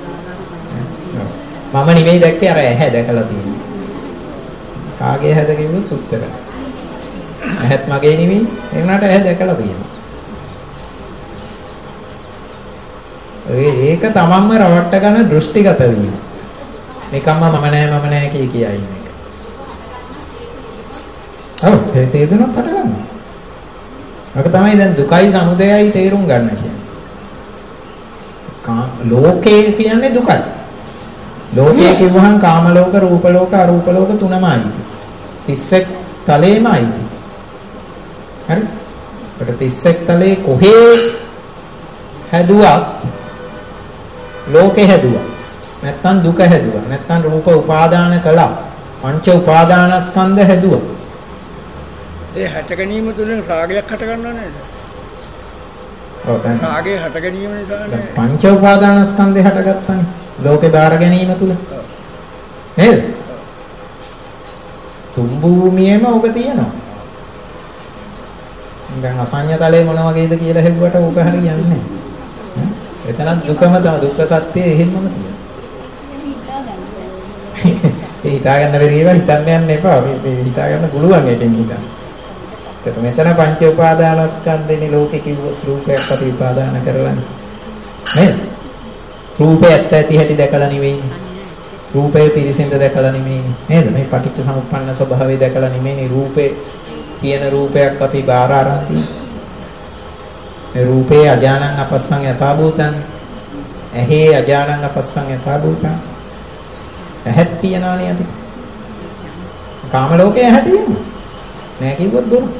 මම නෙමෙයි දැක්කේ අර ඇහැ දැකලා තියෙන්නේ. කාගේ ඇහැද කිව්වොත් උත්තර. ඇහත් මගේ නෙමෙයි. ඒ වුණාට ඇහැ දැකලා තියෙනවා. ඒක තමන්ම රවට්ට ගන්න දෘෂ්ටිගත වීම. නිකම්ම මම නෑ කියා ඉන්න එක. ඔව් ඒ තේදුනත් හට ගන්නවා. ඒක තමයි දැන් දුකයි සමුදයයි තේරුම් ගන්න කියන්නේ. ලෝකේ කියන්නේ දුකයි. ලෝකයේ කිව්වහම කාම ලෝක, රූප ලෝක, අරූප ලෝක තුනමයි. 31 තලෙමයි. හරි? ඒකට 31 තලේ කොහේ හැදුවත් ලෝකේ හැදුවා. නැත්තම් දුක හැදුවා. නැත්තම් රූප උපාදාන කළා. පංච උපාදානස්කන්ධ හැදුවා. ඒ හට ගැනීම තුළින් රාගයක් හට ගන්නව නේද? ඔව් තමයි. රාගය හට ගැනීම නිසා පංච උපාදානස්කන්ධය හටගත්තානේ. ලෝකේ බාර ගැනීම තුල. නේද? තුන් භූමියේම ඔක තියෙනවා. දැන් අසඤ්ඤතලේ මොන වගේද කියලා හෙව්වට ඕක හරියන්නේ නැහැ. එතන දුකම තමයි දුක්ඛ සත්‍යය එහෙමම තියෙනවා. ඒ හිතා ගන්න බැරි ඒවා හිතන්න යන්න එපා. මේ හිතා ගන්න පුළුවන් එකෙන් හිතන්න. ඒක මෙතන පංච උපාදානස්කන්ධේනේ ලෝකේ කිව්වොත් රූපයක් අපි උපාදාන කරලානේ. නේද? රූපය ඇත්ත ඇති හැටි දැකලා නෙවෙයිනේ. රූපය පිරිසිඳ දැකලා නෙවෙයිනේ. නේද? මේ පටිච්ච සමුප්පන්න ස්වභාවය දැකලා නෙවෙයිනේ රූපේ තියෙන රූපයක් අපි බාර අරන් තියෙන්නේ. මේ රූපේ අජානං අපස්සං යථා භූතං. ඇහි අජානං අපස්සං යථා භූතං. ඇහත් තියනවානේ අපිට. කාම ලෝකේ ඇහ තියෙනවා. නෑ කිව්වොත් බොරු.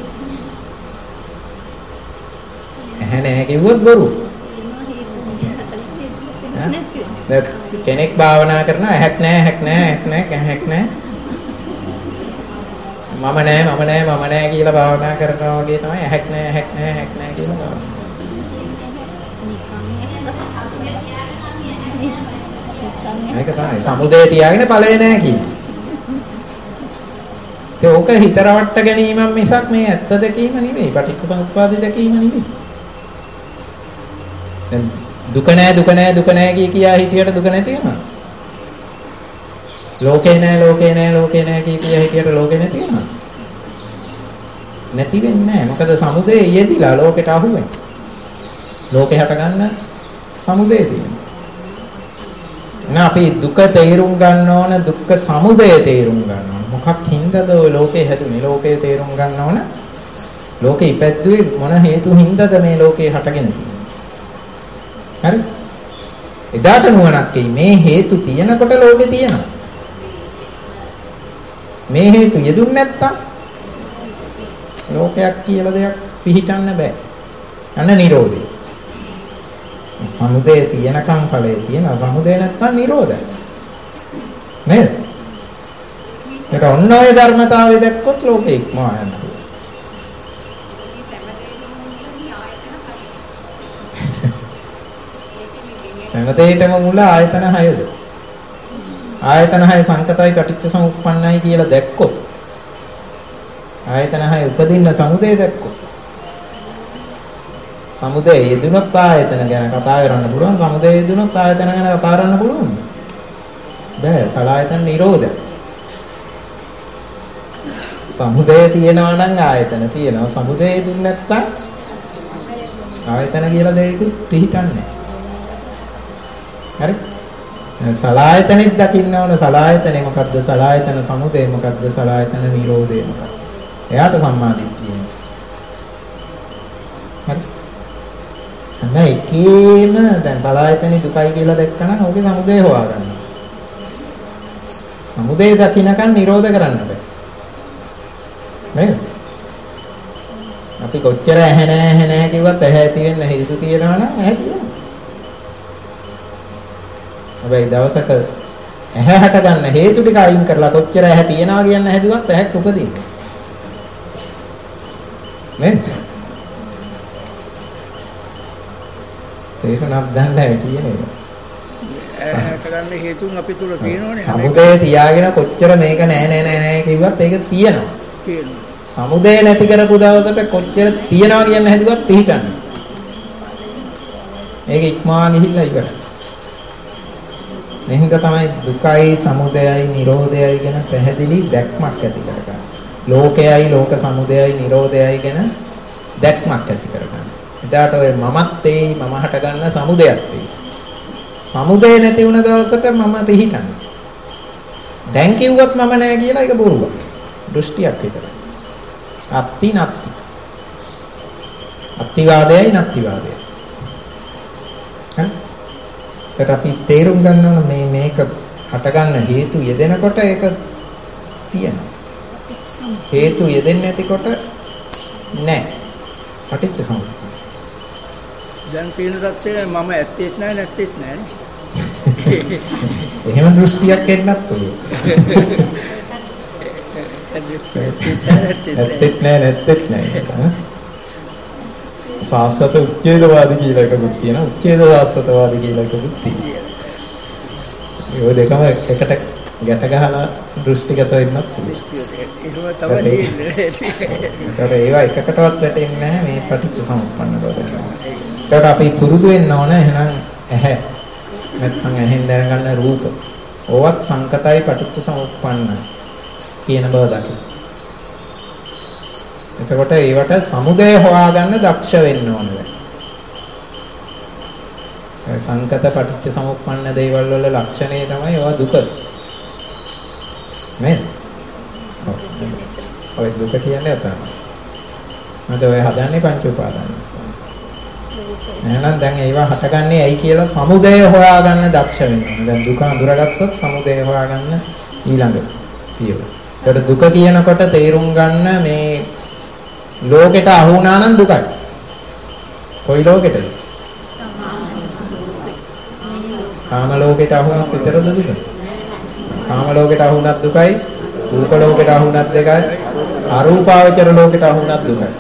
ඇහ නෑ කිව්වොත් බොරු. කෙනෙක් භාවනා කරනවා ඇහක් නැහැ මම නෑ කියලා භාවනා කරනවා වගේ තමයි ඇහක් නෑ කියලා භාවනා. ඒක තමයි සමුදේ තියාගෙන ඵලය නෑ කියන්නේ. ඒක හිත රවට්ට ගැනීමක් මිසක් මේ ඇත්ත දැකීම නෙවෙයි. පටිච්ච සමුප්පාද දැකීම නෙවෙයි. දැන් දුක නෑ කියා හිටියට දුක නැති වෙනවා. ලෝකේ නෑ කියා හිටියට ලෝකේ නැති වෙනවා. නැති වෙන්නේ නෑ. මොකද සමුදේ යෙදිලා ලෝකෙට අහු වෙනවා. ලෝකේ හටගන්න සමුදේ තියෙනවා. අපි දුක තේරුම් ගන්න ඕන දුක්ඛ සමුදය තේරුම් ගන්න ඕන. මොකක් හින්දාද ඔය ලෝකේ හැදුනේ? ලෝකේ තේරුම් ගන්න ඕන. ලෝකේ ඉපැද්දුවේ මොන හේතු හින්දාද මේ ලෝකේ හටගෙන තියෙන්නේ? හරි? එදාට නුවණක් එයි මේ හේතු තියෙනකොට ලෝකේ තියෙනවා. මේ හේතු යෙදුන්නේ නැත්තම් ලෝකයක් කියලා දෙයක් පිහිටන්න බෑ. අන්න නිරෝධය. සමුදය තියෙනකම් ඵලය තියෙනවා. සමුදය නැත්තම් නිරෝධය. නේද? ඒක ඔන්න ඔය ධර්මතාවය දැක්කොත් ලෝකෙ ඉක්මවා යනවා. සමතේටම මුල ආයතන 6ද? ආයතන 6 සංකතයි පටිච්ච සමුප්පන්නයි කියලා දැක්කොත් ආයතන 6 උපදින්න සමුදය දැක්කොත් සමුදය යෙදුනොත් ආයතන ගැන කතා කරන්න පුළුවන්. සමුදය යෙදුනොත් ආයතන ගැන කතා කරන්න පුළුවන්. බෑ. සලආයතන නිරෝධය. සමුදය තියෙනවා නම් ආයතන තියෙනවා. සමුදය යෙදුන්නේ නැත්තම් ආයතන කියලා දෙයක්වත් පිහිටන්නේ නැහැ. හරි? සලආයතනෙත් දකින්න ඕන. සලආයතනේ මොකද්ද? සලආයතන සමුදය මොකද්ද? සලආයතන නිරෝධය මොකක්ද? එයාට සම්මාදිට්ඨිය. හරි? හැම එකේම දැන් සලආයතනේ දුකයි කියලා දැක්කම ඕකේ සමුදය හොයාගන්න. සමුදය දකින්නකන් නිරෝධ කරන්න බෑ. නේද? අපි කොච්චර ඇහැ නැහැ කිව්වත් ඇහැ ඇති වෙන්න හේතු තියනවා නම් ඇහැ තියෙනවා. හැබැයි දවසක ඇහැ හට ගන්න හේතු ටික අයින් කරලා කොච්චර ඇහැ තියනවා කියන්න හැදුවත් ඇහැක් උපදින්නේ. නේද? ඒක නම් දන්නේ කියන එක. ඇහැට ගන්න හේතුන් අපි තුල තියෙනවනේ. සමුදය තියාගෙන කොච්චර මේක නෑ කිව්වත් ඒක තියෙනවා. තියෙනවා. සමුදය නැති කරපු දවසට කොච්චර තියනවා කියන්න හැදුවත් පිහිටන්නේ. මේක ඉක්මවා ගිහිල්ලා ඉවරයි. එහෙනම් තමයි දුකයි සමුදයයි නිරෝධයයි ගැන පැහැදිලි දැක්මක් ඇති කරගන්න. ලෝකයයි ලෝක සමුදයයි නිරෝධයයි ගැන දැක්මක් ඇති කරගන්න. එදාට ඔය මමත් එයි මම හට ගන්න සමුදයත් එයි. සමුදය නැති වුණ දවසට මම පිහිටන්නේ. දැන් කිව්වොත් මම නෑ කියලා ඒක බොරුවක්. දෘෂ්ටියක් විතරයි. අත්ති නැත්ති. අත්තිවාදයයි නැත්තිවාදයයි. හරි? ඒකට අපි තේරුම් ගන්න ඕන මේක හටගන්න හේතු යෙදෙනකොට ඒක තියෙනවා. හේතු යෙදෙන්නේ නැතිකොට නෑ. පටිච්ච සමුප්පාද. දැන් තියෙන තත්ත්වය මම ඇත්තෙත් නෑ නැත්තෙත් නෑ නේ. එහෙම දෘෂ්ටියක් එන්නත් පුළුවන්. නැත්තෙත් නෑ. සාස්වත උච්ඡේදවාදී කියලා එකකුත් තියෙනවා. උච්ඡේද සාස්වතවාදී කියලා එකකුත් තියෙනවා. ඒ දෙකම එකට ගැට ගහලා දෘෂ්ටිගත වෙන්නත් පුළුවන්. ඒවා එකකටවත් වැටෙන්නේ නැහැ මේ පටිච්ච සමුප්පන්න බව. ඒකට අපි පුරුදු වෙන්න ඕන. එහෙනම් ඇහැ නැත්නම් ඇහෙන් දැනගන්න රූප. ඕවත් සංකතයි පටිච්ච සමුප්පන්නයි කියන බව දකින්න. එතකොට ඒවට සමුදය හොයාගන්න දක්ෂ වෙන්න ඕනේ. සංකත පටිච්ච සමුප්පන්න දේවල් වල ලක්ෂණය තමයි ඒවා දුක. නේද? ඔය දුක කියන්නේ අතන. මම ඔය හදන්නේ පංච උපාදානස්කන්ධ. එහෙනම් දැන් ඒවා හටගන්නේ ඇයි කියලා සමුදය හොයාගන්න දක්ෂ වෙන්න ඕනේ. දැන් දුක අඳුරගත්තොත් සමුදය හොයාගන්න ඊළඟ පියවර. ඒකට දුක කියනකොට තේරුම් ගන්න මේ ලෝකෙට අහු වුණා නම් දුකයි. කොයි ලෝකෙටද? කාම ලෝකයට අහුනොත් විතරද දුක? කාම ලෝකයට අහුනත් දුකයි, රූප ලෝකයට අහුනත් දෙකයි, අරූපාවචර ලෝකයට අහුනත් දුකයි.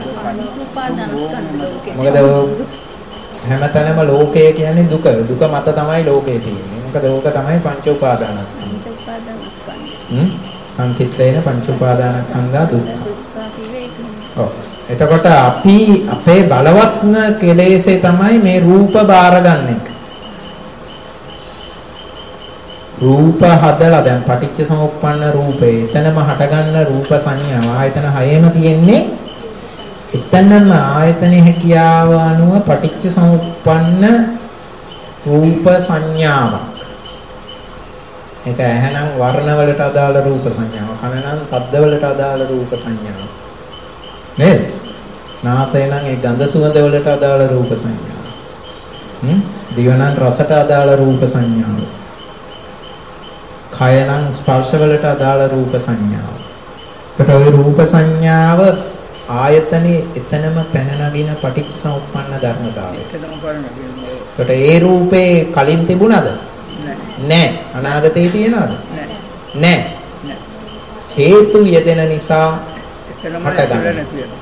මොකද හැමතැනම ලෝකය කියන්නේ දුක. දුක මත තමයි ලෝකේ තියෙන්නේ. මොකද ඕක තමයි පංච උපාදානස්කන්ධ. සංකිට්ඨේන පංච උපාදානස්කන්ධා දුක්ඛ. ඔව්. එතකොට අපි අපේ බලවත්ම කෙලෙසේ තමයි මේ රූප බාරගන්න එක. රූප හදලා දැන් පටිච්ච සමුප්පන්න රූපේ එතනම හටගන්න රූප සංඥාව ආයතන හයේම තියෙන්නේ. එතනම ආයතන හැකියාව අනුව පටිච්ච සමුප්පන්න රූප සංඥාවක්. ඒක ඇහෙනම් වර්ණ වලට අදාළ රූප සංඥාව, කනනම් ශබ්ද වලට අදාළ රූප සංඥාව. නේද? නාසය නම් ඒ ගන්ධ සුවඳ වලට අදාළ රූප සංඥාව. දිව නම් රසට අදාළ රූප සංඥාව. කය නම් ස්පර්ශ වලට අදාළ රූප සංඥාව. ඒකට ওই රූප සංඥාව ආයතනේ එතනම පැන නගින පටිච්ච සමුප්පන්න ධර්මතාවය. ඒකට ඒ රූපේ කලින් තිබුණාද? නැහැ. අනාගතේ තියනවද? නැහැ. හේතු යෙදෙන නිසා හටගන්න.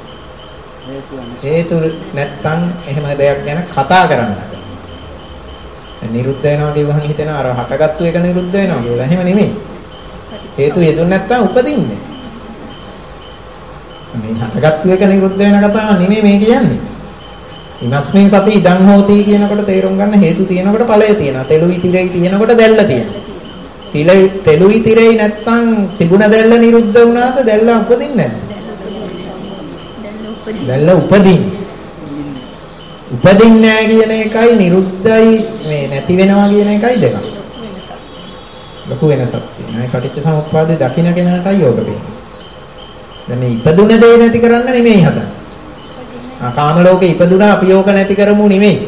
හේතු නැත්තම් එහෙම දෙයක් ගැන කතා කරන්න. නිරුද්ධ වෙනවා කියවහන් හිතෙනවා අර හටගත්තු එක නිරුද්ධ වෙනවා කියලා. එහෙම නෙමෙයි. හේතු යෙදුන්නේ නැත්තම් උපදින්නේ. මේ හටගත්තු එක නිරුද්ධ වෙන කතාව නෙමෙයි මේ කියන්නේ. ඉමස්මින් සති ඉදන් හෝති කියනකොට තේරුම් ගන්න හේතු තියෙනකොට ඵලය තියෙනවා. තෙලුයි තිරෙයි තියෙනකොට දැල්ල තියෙනවා. තෙලුයි තිරෙයි නැත්තම් තිබුණ දැල්ල නිරුද්ධ වුණාද දැල්ල උපදින්නේ නැද්ද? දැල්ල උපදින්නේ. උපදින්නේ නැහැ කියන එකයි නිරුද්ධයි මේ නැති වෙනවා කියන එකයි දෙකක්. ලොකු වෙනසක් තියෙනවා. ඒ පටිච්ච සමුප්පාදේ දකින්න කෙනාටයි යෝග වෙන්නේ. දැන් මේ ඉපදුන දේ නැති කරන්න නෙමෙයි හදන්නේ. කාම ලෝකේ ඉපදුනා අපි යෝග නැති කරමු නෙමෙයි.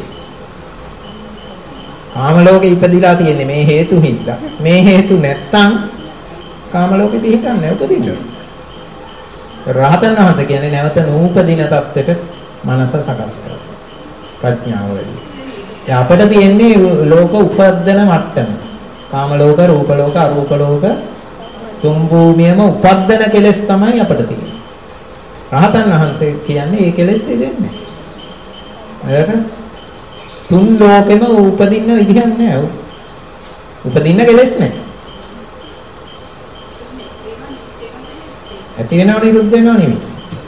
කාම ලෝකේ ඉපදිලා තියෙන්නේ මේ හේතු හින්දා. මේ හේතු නැත්තම් කාම ලෝකෙ පිහිටන්නේ උපදින්න. රහතන් වහන්සේ කියන්නේ නැවත නූපදින තත්ත්වයට මනස සකස් කරනවා. ප්‍රඥාව වැඩි. ඒ අපිට තියෙන්නේ ලෝක උපද්දන මට්ටම. කාම ලෝක, රූප ලෝක, අරූප ලෝක තුන් භූමියම උපද්දන කෙලෙස් තමයි අපිට තියෙන්නේ. රහතන් වහන්සේ කියන්නේ ඒ කෙලෙස් දෙන්නේ. හරිද? තුන් ලෝකෙම උපදින්න විදිහක් නැහැ. උපදින්න කෙලෙස් නැහැ. ඇති වෙනව නිරුද්ධ වෙනව නෙමෙයි.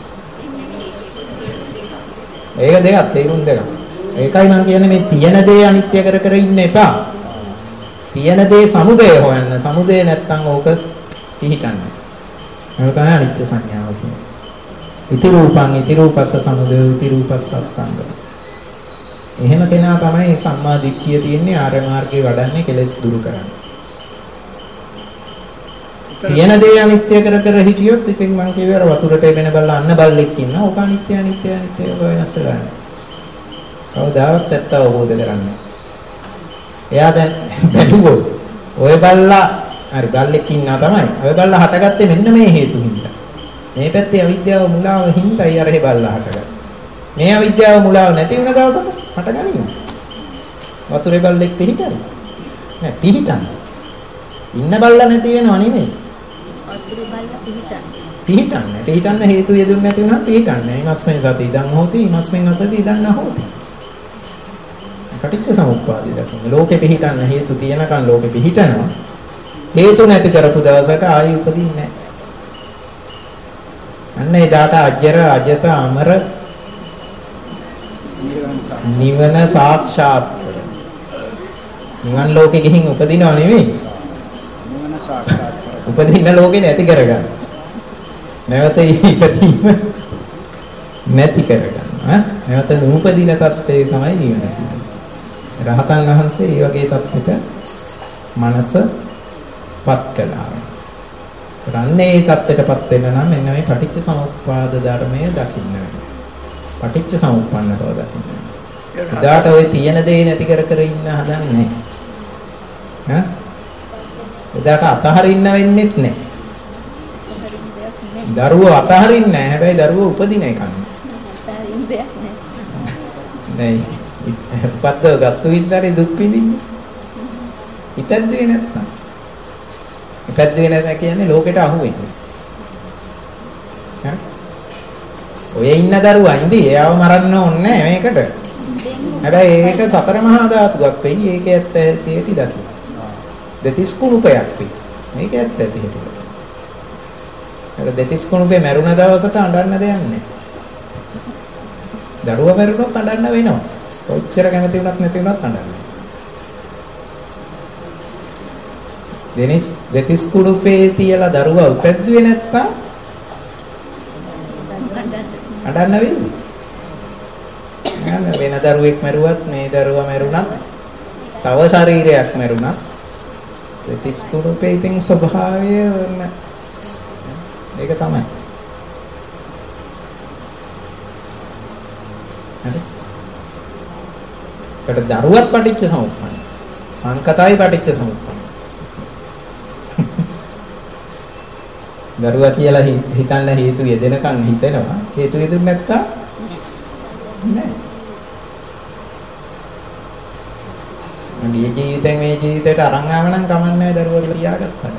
ඒක දෙකක් තේරුම් දෙකක්. ඒකයි මම කියන්නේ මේ තියෙන දේ අනිත්‍ය කර කර ඉන්න එපා. තියෙන දේ සමුදය හොයන්න. සමුදය නැත්තම් ඕක පිහිටන්නේ. ඒක තමයි අනිත්‍ය සංඥාව කියන්නේ. ඉති රූපං ඉති රූපස්ස සමුදය ඉති රූපස්ස අත්ංග. එහෙම කෙනා තමයි සම්මා දිට්ඨිය තියෙන්නේ ආර්ය මාර්ගයේ වඩන්නේ කෙලෙස් දුරු කරන්නේ. තියෙන දේ අනිත්‍ය කර කර හිටියොත් ඉතින් මං කියවේ අර වතුරට එබෙන බල්ලා අන්න බල්ලෙක් ඉන්නවා. ඕක අනිත්‍ය අනිත්‍ය අනිත්‍ය වෙනස් වෙලා යනවා. කවදාවත් ඇත්ත අවබෝධ කරන්නේ. එයා දැන් බැලුවොත් ඔය බල්ලා හරි බල්ලෙක් ඉන්නවා තමයි. ඔය බල්ලා හටගත්තේ මෙන්න මේ හේතු හින්දා. මේ පැත්තේ අවිද්‍යාව මුලාව හින්දායි අර හේ බල්ලා හටගත්තේ. මේ අවිද්‍යාව මුලාව නැති වුණ දවසට හටගනිනවා. වතුරේ බල්ලෙක් පිහිටයි. නෑ පිහිටන්නේ. ඉන්න බල්ලා නැති වෙනව නෙමෙයි. පිහිටන්නේ. පිහිටන්න හේතු යෙදුන්නේ නැති වුණා පිහිටන්නේ. ඊමස්මෙන් සති ඉදන් හොති ඊමස්මෙන් අසති ඉදන් නැහොති. පටිච්ච සමුප්පාදේ දකින්න. ලෝකෙ පිහිටන්න හේතු තියෙනකන් ලෝකෙ පිහිටනවා. හේතු නැති කරපු දවසට ආයෙ උපදින්නේ නැහැ. අන්න එදාට අජර අජත අමර නිවන සාක්ෂාත් කර. නිවන් ලෝකෙ ගිහින් උපදිනව නෙවෙයි. නිවන සාක්ෂාත් කර. උපදින ලෝකෙ නැති කරගන්න. නැවත ඉපදීම නැති කරගන්න. නැවත නූපදින තත්ත්වය තමයි නිවන කියන්නේ. රහතන් වහන්සේ මේ වගේ තත්ත්වයක මනසපත් කළා. රන්නේ මේ තත්ත්වයටපත් වෙන්න නම් මෙන්න මේ පටිච්ච සමුප්පාද ධර්මය දකින්න වෙනවා. පටිච්ච සමුප්පන්න බව දකින්න. එදාට ඔය තියෙන දේ නැති කර කර ඉන්න හදන්නේ නැහැ. එදාට අතහරින්න වෙන්නෙත් නැහැ. දරුවෝ අතහරින්නේ නැහැ. හැබැයි දරුවෝ උපදින එක නෙමෙයි. අතහරින්න දෙයක් නැහැ. නෑ. උපද්දව ගත්ත විතරේ දුක් විඳින්නේ. ඉපැද්දුවේ නැත්තම්. ඉපැද්දුවේ නැත්නම් කියන්නේ ලෝකෙට අහු වෙන්නේ. හරි? ඔය ඉන්න දරුවා ඉඳී එයාව මරන්න ඕනේ නැහැ මේකට. හැබැයි ඒක සතර මහා ධාතුවක් වෙයි. ඒක ඇත්ත ඇටි දකි. දෙතිස් කුණුපයක් වෙයි. මේක ඇත්ත ඇටි. අර දෙතිස් කුණුපේ මැරුණ දවසට අඬන්න දෙයක් නැහැ. දරුවා මැරුණොත් අඬන්න වෙනවා. කොච්චර කැමති වුණත් නැති වුණත් අඬන්න. දෙතිස් කුණුපේ තියලා දරුවා උපැද්දුවේ නැත්තම් අඬන්න වෙන්නේ. වෙන දරුවෙක් මැරුවත් මේ දරුවා මැරුණත් තව ශරීරයක් මැරුණත් දෙතිස් කුණුපේ ඉතින් ස්වභාවය ඒක තමයි. හරි. කට දරුවත් පටිච්ච සමුප්පන්න. සංකතයි පටිච්ච සමුප්පන්න. දරුවා කියලා හිතන්න හේතු යෙදෙනකන් හිතෙනවා. හේතු යෙදුනේ නැත්තම් නෑ. මේ ජීවිතෙන් මේ ජීවිතයට අරන් ආව නම් කමන්නේ දරුවා කියලා තියාගත්තා.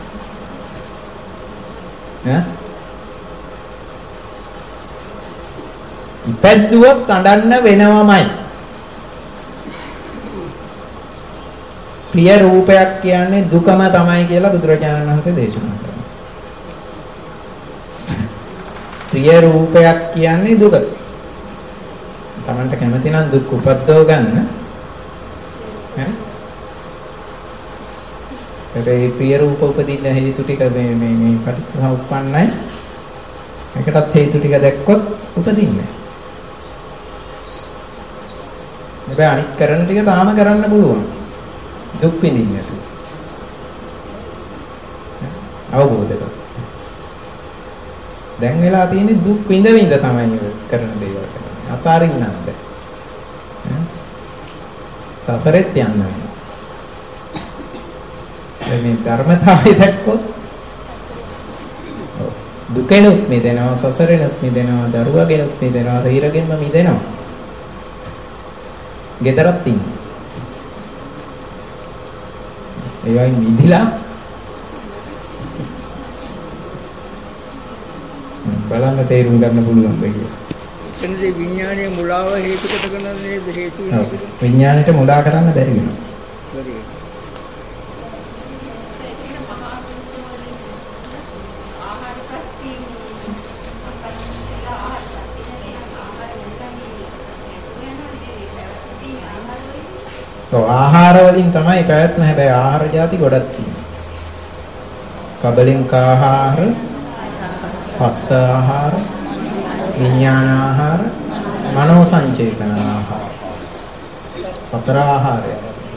ඈ? ඉපැද්දුවොත් අඬන්න වෙනවමයි. ප්‍රිය රූපයක් කියන්නේ දුකම තමයි කියලා බුදුරජාණන් වහන්සේ දේශනා කරනවා. ප්‍රිය රූපයක් කියන්නේ දුක. Tamanට කැමති නම් දුක් උපද්දව ගන්න. ඒ ප්‍රිය රූප උපදින්න හේතු ටික මේ පටිච්චසමුප්පන්නයි. ඒකටත් හේතු ටික දැක්කොත් උපදින්නේ. හැබැයි අනිත් කරන ටික තාම කරන්න පුළුවන්. දුක් විඳින්න නැතුව. අවබෝධ කරගන්න. දැන් වෙලා තියෙන්නේ දුක් විඳ විඳ තමයි කරන දේවල් කරන්නේ. අතාරින්නත් බැහැ. සසරෙත් යන්න වෙනවා. මේ ධර්මතාවය දැක්කොත් දුකෙනුත් මිදෙනවා, සසරෙනුත් මිදෙනවා, දරුවගෙනුත් මිදෙනවා, ශරීරගෙන්ම මිදෙනවා. ගෙදරත් ඉන්නේ. ඒවයි මිදිලා බලන්න තේරුම් ගන්න පුළුවන් දෙයක්. එතනදී විඥානයේ මුලාව හේතු කොටගෙන නේද හේතු වෙන්නේ. විඥාණයට මුලා කරන්න බැරි වෙනවා. බැරි. ආහාර වලින් තමයි පැවැත්ම. හැබැයි ආහාර ಜಾති ගොඩක් තියෙනවා. කබලින්ක ආහාර, පස්ස ආහාර, විඥාන ආහාර, මනෝ සංචේතන ආහාර. සතර ආහාරය.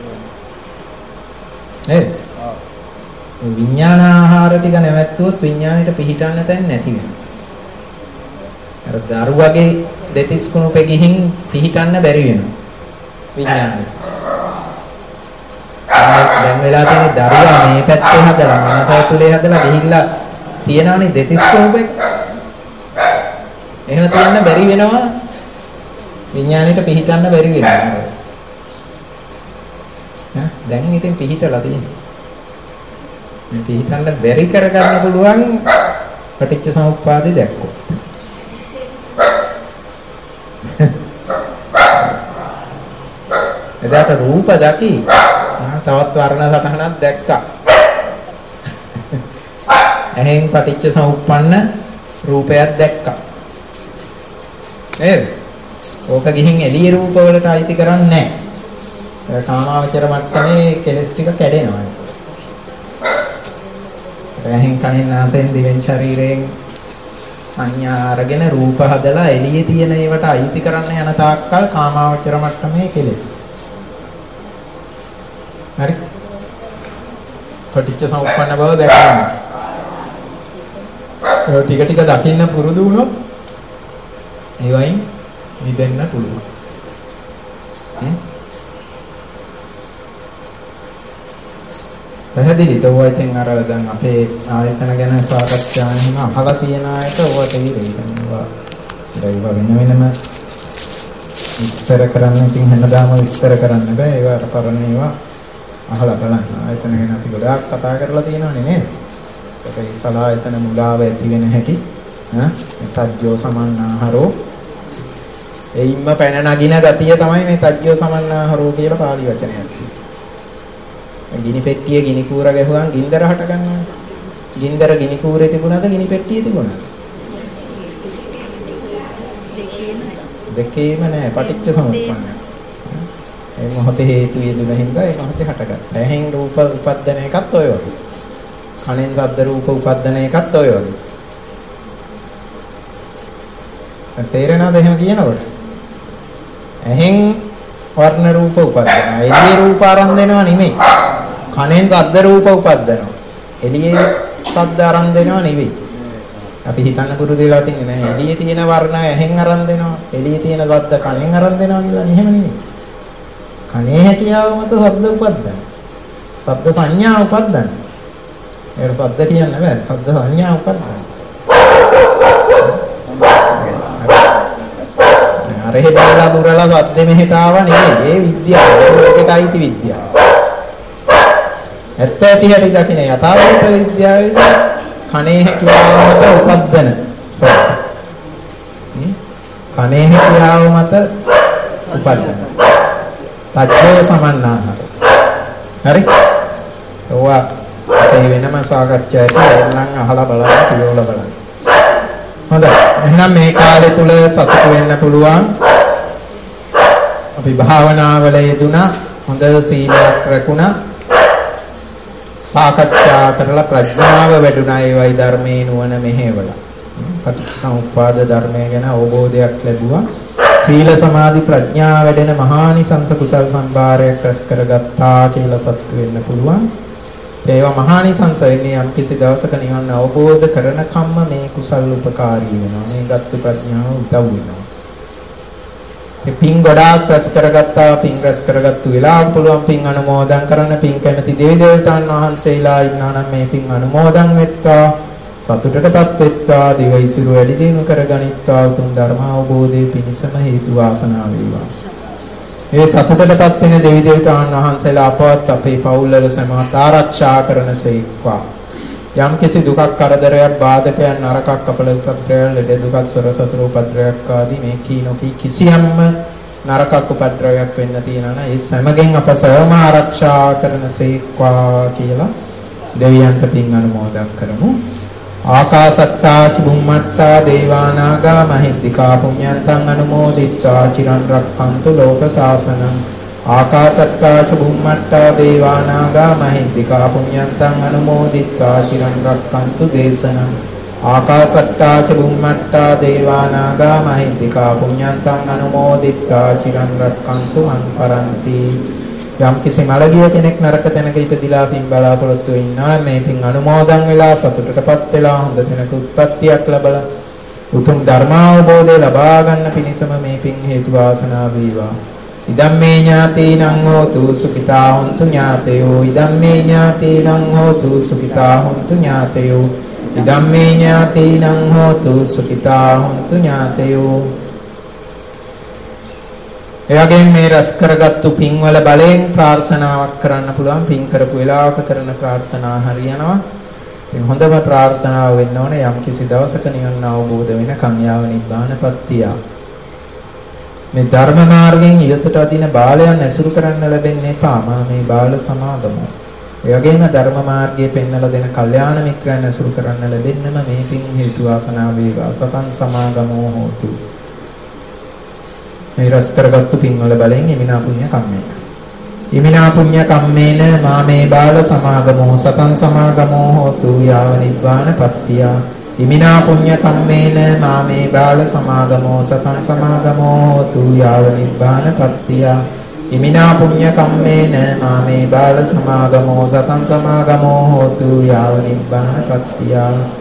විඥාන ආහාර ටික නැවැත්තුවොත් විඥාණයට පිහිටන්න තැන් නැති වෙනවා. අර දරුවගේ දෙතිස් කුණුපෙ ගිහින් පිහිටන්න බැරි වෙනවා විඥාණයට. දැන් වෙලා තියෙන දරුවා මේ පැත්තේ හදලා මනස ඇතුලේ හදලා ගිහිල්ලා තියනවනේ දෙතිස් කුණුපෙ. එහෙම තියන්න බැරි වෙනවා විඥාණයට පිහිටන්න බැරි වෙනවා. දැන් ඉතින් පිහිටලා තියෙනවා. මේ පිහිටන්න බැරි කරගන්න පුළුවන් පටිච්ච සමුප්පාදේ දැක්කොත්. එදාට රූප දැකි තවත් වර්ණ සටහනක් දැක්කා. එහෙන් පටිච්ච සමුප්පන්න රූපයක් දැක්කා. නේද? ඕක ගිහින් එළිය රූප වලට අයිති කරන්නේ නැහැ. කාමාවචර මට්ටමේ කෙලස් ටික කැඩෙනවා. එහෙන් කනින් නාසයෙන් දිවෙන් ශරීරයෙන් සංඥා අරගෙන රූප හදලා එළියේ තියෙන ඒවට අයිති කරන්න යන තාක්කල් කාමාවචර මට්ටමේ කෙලස්. හරි. පටිච්ච සමුප්පන්න බව දැක්කම. ඒ ටික ටික දකින්න පුරුදු වුණොත් ඒ වයින් මිදෙන්න පුළුවන්. පැහැදිලිද? ඔය ඉතින් අර දැන් අපේ ආයතන ගැන සාකච්ඡා එහෙම අහලා තියෙන අයට ඔය තේරෙයි. ඒක වෙන වෙනම විස්තර කරන්න ඉතින් හැමදාම විස්තර කරන්න බෑ. ඒවා අර පරණ ඒවා අහලා බලන්න. ආයතන ගැන අපි ගොඩාක් කතා කරලා තියෙනවානේ නේද? ඒක ඉස්සලා ආයතන මුලාව ඇති වෙන හැටි තජ්ජෝ සමන්නාහරෝ එයින්ම පැන නගින ගතිය තමයි මේ තජ්ජෝ සමන්නාහරෝ කියලා පාලි වචනයක් තියෙන්නේ. ගිනි පෙට්ටියේ ගිනි කූර ගැහුවාම ගින්දර හට ගන්නවා. ගින්දර ගිනි කූරේ තිබුණාද ගිනි පෙට්ටියේ තිබුණාද? දෙකේම නෑ. පටිච්ච සමුප්පන්නයි. ඒ මොහොතේ හේතු යෙදුන හින්දා ඒ මොහොතේ හටගත්තා. ඇහෙන් රූප උපද්දන එකත් ඔය වගේ. කනෙන් ශබ්ද රූප උපද්දන එකත් ඔය වගේ. තේරෙනවද එහෙම කියනකොට? ඇහෙන් වර්ණ රූප උපද්දනවා. එළියේ රූප අරන් දෙනවා නෙමෙයි. කනෙන් ශබ්ද රූප උපද්දනවා. එළියේ ශබ්ද අරන් දෙනවා නෙවෙයි. අපි හිතන්න පුරුදු වෙලා තින්නේ නැහැ. එළියේ තියෙන වර්ණ ඇහෙන් අරන් දෙනවා. එළියේ තියෙන ශබ්ද කනෙන් අරන් දෙනවා කියලා නෙහෙම නෙමෙයි. කනේ හැකියාව මත ශබ්ද උපද්දන. ශබ්ද සංඥා උපද්දන. ඒක ශබ්ද කියන්න බෑ. ශබ්ද සංඥා උපද්දන. අර හේබලා පුරලා ශබ්ද මෙහෙට ආව නෙවෙයි. ඒ විද්‍යාව. ඒකට අයිති විද්‍යාව. ඇත්ත ඇති හැටි දකින්න යථාර්ථ විද්‍යාවේදී කනේ හැකියාව මත උපද්දන. කනේ හැකියාව මත උපද්දන. තජ්ජෝ සමන්නාහර. හරි? ඔවා අපේ වෙනම සාකච්ඡා ඇති එන්නම් අහලා බලන්න කියවලා බලන්න. හොඳයි. එහෙනම් මේ කාලය තුල සතුට වෙන්න පුළුවන්. අපි භාවනාවල යෙදුණා. හොඳ සීලයක් රැකුණා. සාකච්ඡා කරලා ප්‍රඥාව වැඩුණා. ඒවයි ධර්මයේ නුවණ මෙහෙवला. පටිච්චසමුප්පාද ධර්මය ගැන අවබෝධයක් ලැබුවා. සීල සමාධි ප්‍රඥා වැඩෙන මහානිසංස කුසල් සම්භාරයක් රැස් කරගත්තා කියලා සතුටු වෙන්න පුළුවන්. ඒවා මහානිසංස වෙන්නේ යම් කිසි දවසක නිවන අවබෝධ කරන කම්ම මේ කුසල් උපකාරී වෙනවා. මේ ගත්තු ප්‍රඥාව උදව් වෙනවා. මේ පින් ගොඩාක් රැස් කරගත්තා. පින් රැස් කරගත්තු වෙලාව පුළුවන් පින් අනුමෝදන් කරන්න. පින් කැමති දේවතාවුන් වහන්සේලා ඉන්නා නම් මේ පින් අනුමෝදන් වෙත්වා. සතුටටපත් වෙත්වා. දිව ඉසිරු වැඩි දියුණු කරගනිත්වා. උතුම් ධර්ම අවබෝධයේ පිණසම හේතු වාසනා වේවා. මේ සතුටටපත් වෙන දෙවි දේවතාවුන් වහන්සේලා අපවත් අපේ පවුල්වල සමාත ආරක්ෂා කරනසේක්වා. යම් කිසි දුකක් කරදරයක් බාධකයක් නරකක් අපල උපද්‍රවයන් ලෙඩ දුකක් සොර සතුරු උපද්‍රවයක් ආදී මේ කීනෝකී කිසියම්ම නරකක් උපද්‍රවයක් වෙන්න තියනවා නම් ඒ සෑමගෙන් අප සවම ආරක්ෂා කරනසේක්වා කියලා දෙවියන්ට පින් අනුමෝදන් කරමු. ආකාසත්තා චුම්මත්තා දේවානාගා මහිද්దికා පුඤ්ඤන්තං අනුමෝදිත්වා චිරන් රක්ඛන්තු ලෝක සාසනං. ආකාසත්තා චුම්මත්තා දේවානාගා මහිද්దికා පුඤ්ඤන්තං අනුමෝදිත්වා චිරන් රක්ඛන්තු දේශනං. ආකාසත්තා චුම්මත්තා දේවානාගා මහිද්దికා පුඤ්ඤන්තං අනුමෝදිත්වා චිරන් රක්ඛන්තු මං පරන්ති. යම් කිසි මළගිය කෙනෙක් නරක තැනක ඉපදිලා පින් බලාපොරොත්තු වෙන්නා මේ පින් අනුමෝදන් වෙලා සතුටටපත් වෙලා හොඳ තැනක උත්පත්තියක් ලැබලා උතුම් ධර්මාවබෝධය ලබා ගන්න පිණිසම මේ පින් හේතු වාසනා වේවා. ඉදම්මේ ඥාතීනං හෝතු සුඛිතා හොන්තු ඥාතයෝ. ඉදම්මේ ඥාතීනං හෝතු සුඛිතා හොන්තු ඥාතයෝ. ඉදම්මේ ඥාතීනං හෝතු සුඛිතා හොන්තු ඥාතයෝ. එවැගේම මේ රැස් කරගත්තු පින්වල බලයෙන් ප්‍රාර්ථනාවක් කරන්න පුළුවන්. පින් කරපු වෙලාවක කරන ප්‍රාර්ථනා හරියනවා. ඉතින් හොඳම ප්‍රාර්ථනාව වෙන්න ඕනේ යම් කිසි දවසක නිවන අවබෝධ වෙන කම්යාව නිබ්බානපත්තිය. මේ ධර්ම මාර්ගයෙන් ඉවතට අදින බාලයන් ඇසුරු කරන්න ලැබෙන්නේ එපා. මේ බාල සමාගම. එවැගේම ධර්ම මාර්ගයේ පෙන්වලා දෙන කල්යාණ මිත්‍රයන් ඇසුරු කරන්න ලැබෙන්නම මේ පින් හේතු වාසනා වේවා. සතන් සමාගමෝ හෝතු. මේ රැස් කරගත්තු පින්වල බලෙන් ඉමිනා පුඤ්ඤ කම්මේන. ඉමිනා පුඤ්ඤ කම්මේන මාමේ බාල සමාගමෝ සතං සමාගමෝ හෝතු යාව නිබ්බාන පත්තිය. ඉමිනා පුඤ්ඤ කම්මේන මාමේ බාල සමාගමෝ සතං සමාගමෝ හෝතු යාව නිබ්බාන පත්තිය. ඉමිනා පුඤ්ඤ කම්මේන මාමේ බාල සමාගමෝ සතං සමාගමෝ හෝතු යාව නිබ්බාන පත්තිය.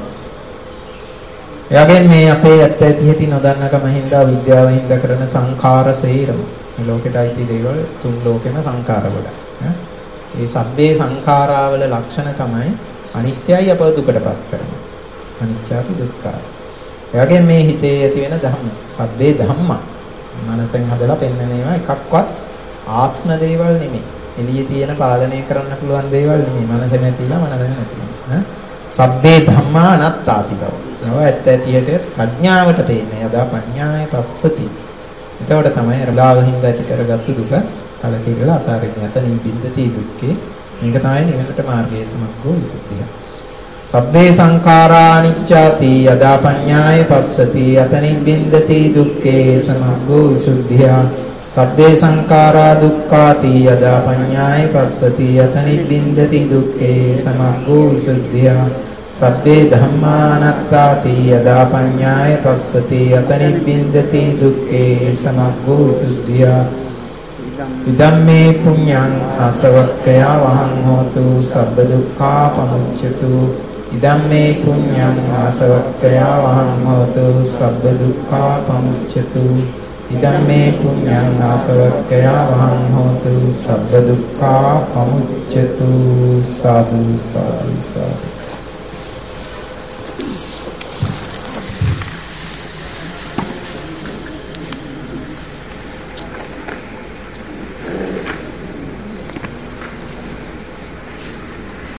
එයාගෙන් මේ අපේ ඇත්ත ඇති හැටි නොදන්නකම හින්දා විද්‍යාව හින්දා කරන සංඛාර සේරම මේ ලෝකෙට අයිති දේවල් තුන් ලෝකෙම සංඛාර ගොඩක්. මේ සබ්බේ සංඛාරාවල ලක්ෂණ තමයි අනිත්‍යයි අපව දුකටපත් කරනවා. අනිත්‍යති දුක්ඛයි. එයාගෙන් මේ හිතේ ඇති වෙන ධම්ම සබ්බේ ධම්ම මනසෙන් හදලා පෙන්වන ඒවා එකක්වත් ආත්ම දේවල් නෙමෙයි. එළියේ තියෙන පාලනය කරන්න පුළුවන් දේවල් නෙමෙයි. මනස නැතිලා මනස නැතිලා. සබ්බේ ධම්මා අනාත්තාති බව. නව ඇත්ත ඇතියට ප්‍රඥාවට පේන්නේ. යදා පඤ්ඤාය පස්සති. එතකොට තමයි රලාවින්ද ඇති කරගත්තු දුක කලකිරලා අතාරින්නේ. අතනින් බින්දති දුක්ඛේ. මේක තමයි නිවනට මාර්ගයේ සමග්ගෝ විසුද්ධිය. සබ්බේ සංඛාරා අනිච්චාති යදා පඤ්ඤාය පස්සති. අතනින් බින්දති දුක්ඛේ සමග්ගෝ විසුද්ධිය. සබ්බේ සංඛාරා දුක්ඛාති යදා පඤ්ඤාය පස්සති. අතනින් බින්දති දුක්ඛේ සමග්ගෝ විසුද්ධිය. සබ්බේ ධම්මා අනාත්තාති යදා පඤ්ඤාය පස්සති. අතනින් බින්දති දුක්ඛේ සමග්ගෝ විසුද්ධිය. ඉදම්මේ පුඤ්ඤං ආසවක්ඛයා වහං හෝතු සබ්බ දුක්ඛා පමුච්ඡතු. ඉදම්මේ පුඤ්ඤං ආසවක්ඛයා වහං හෝතු සබ්බ දුක්ඛා පමුච්ඡතු. ඉදම්මේ පුඤ්ඤං ආසවක්ඛයා වහං හෝතු සබ්බ දුක්ඛා පමුච්ඡතු. සාදු සාදු සාදු.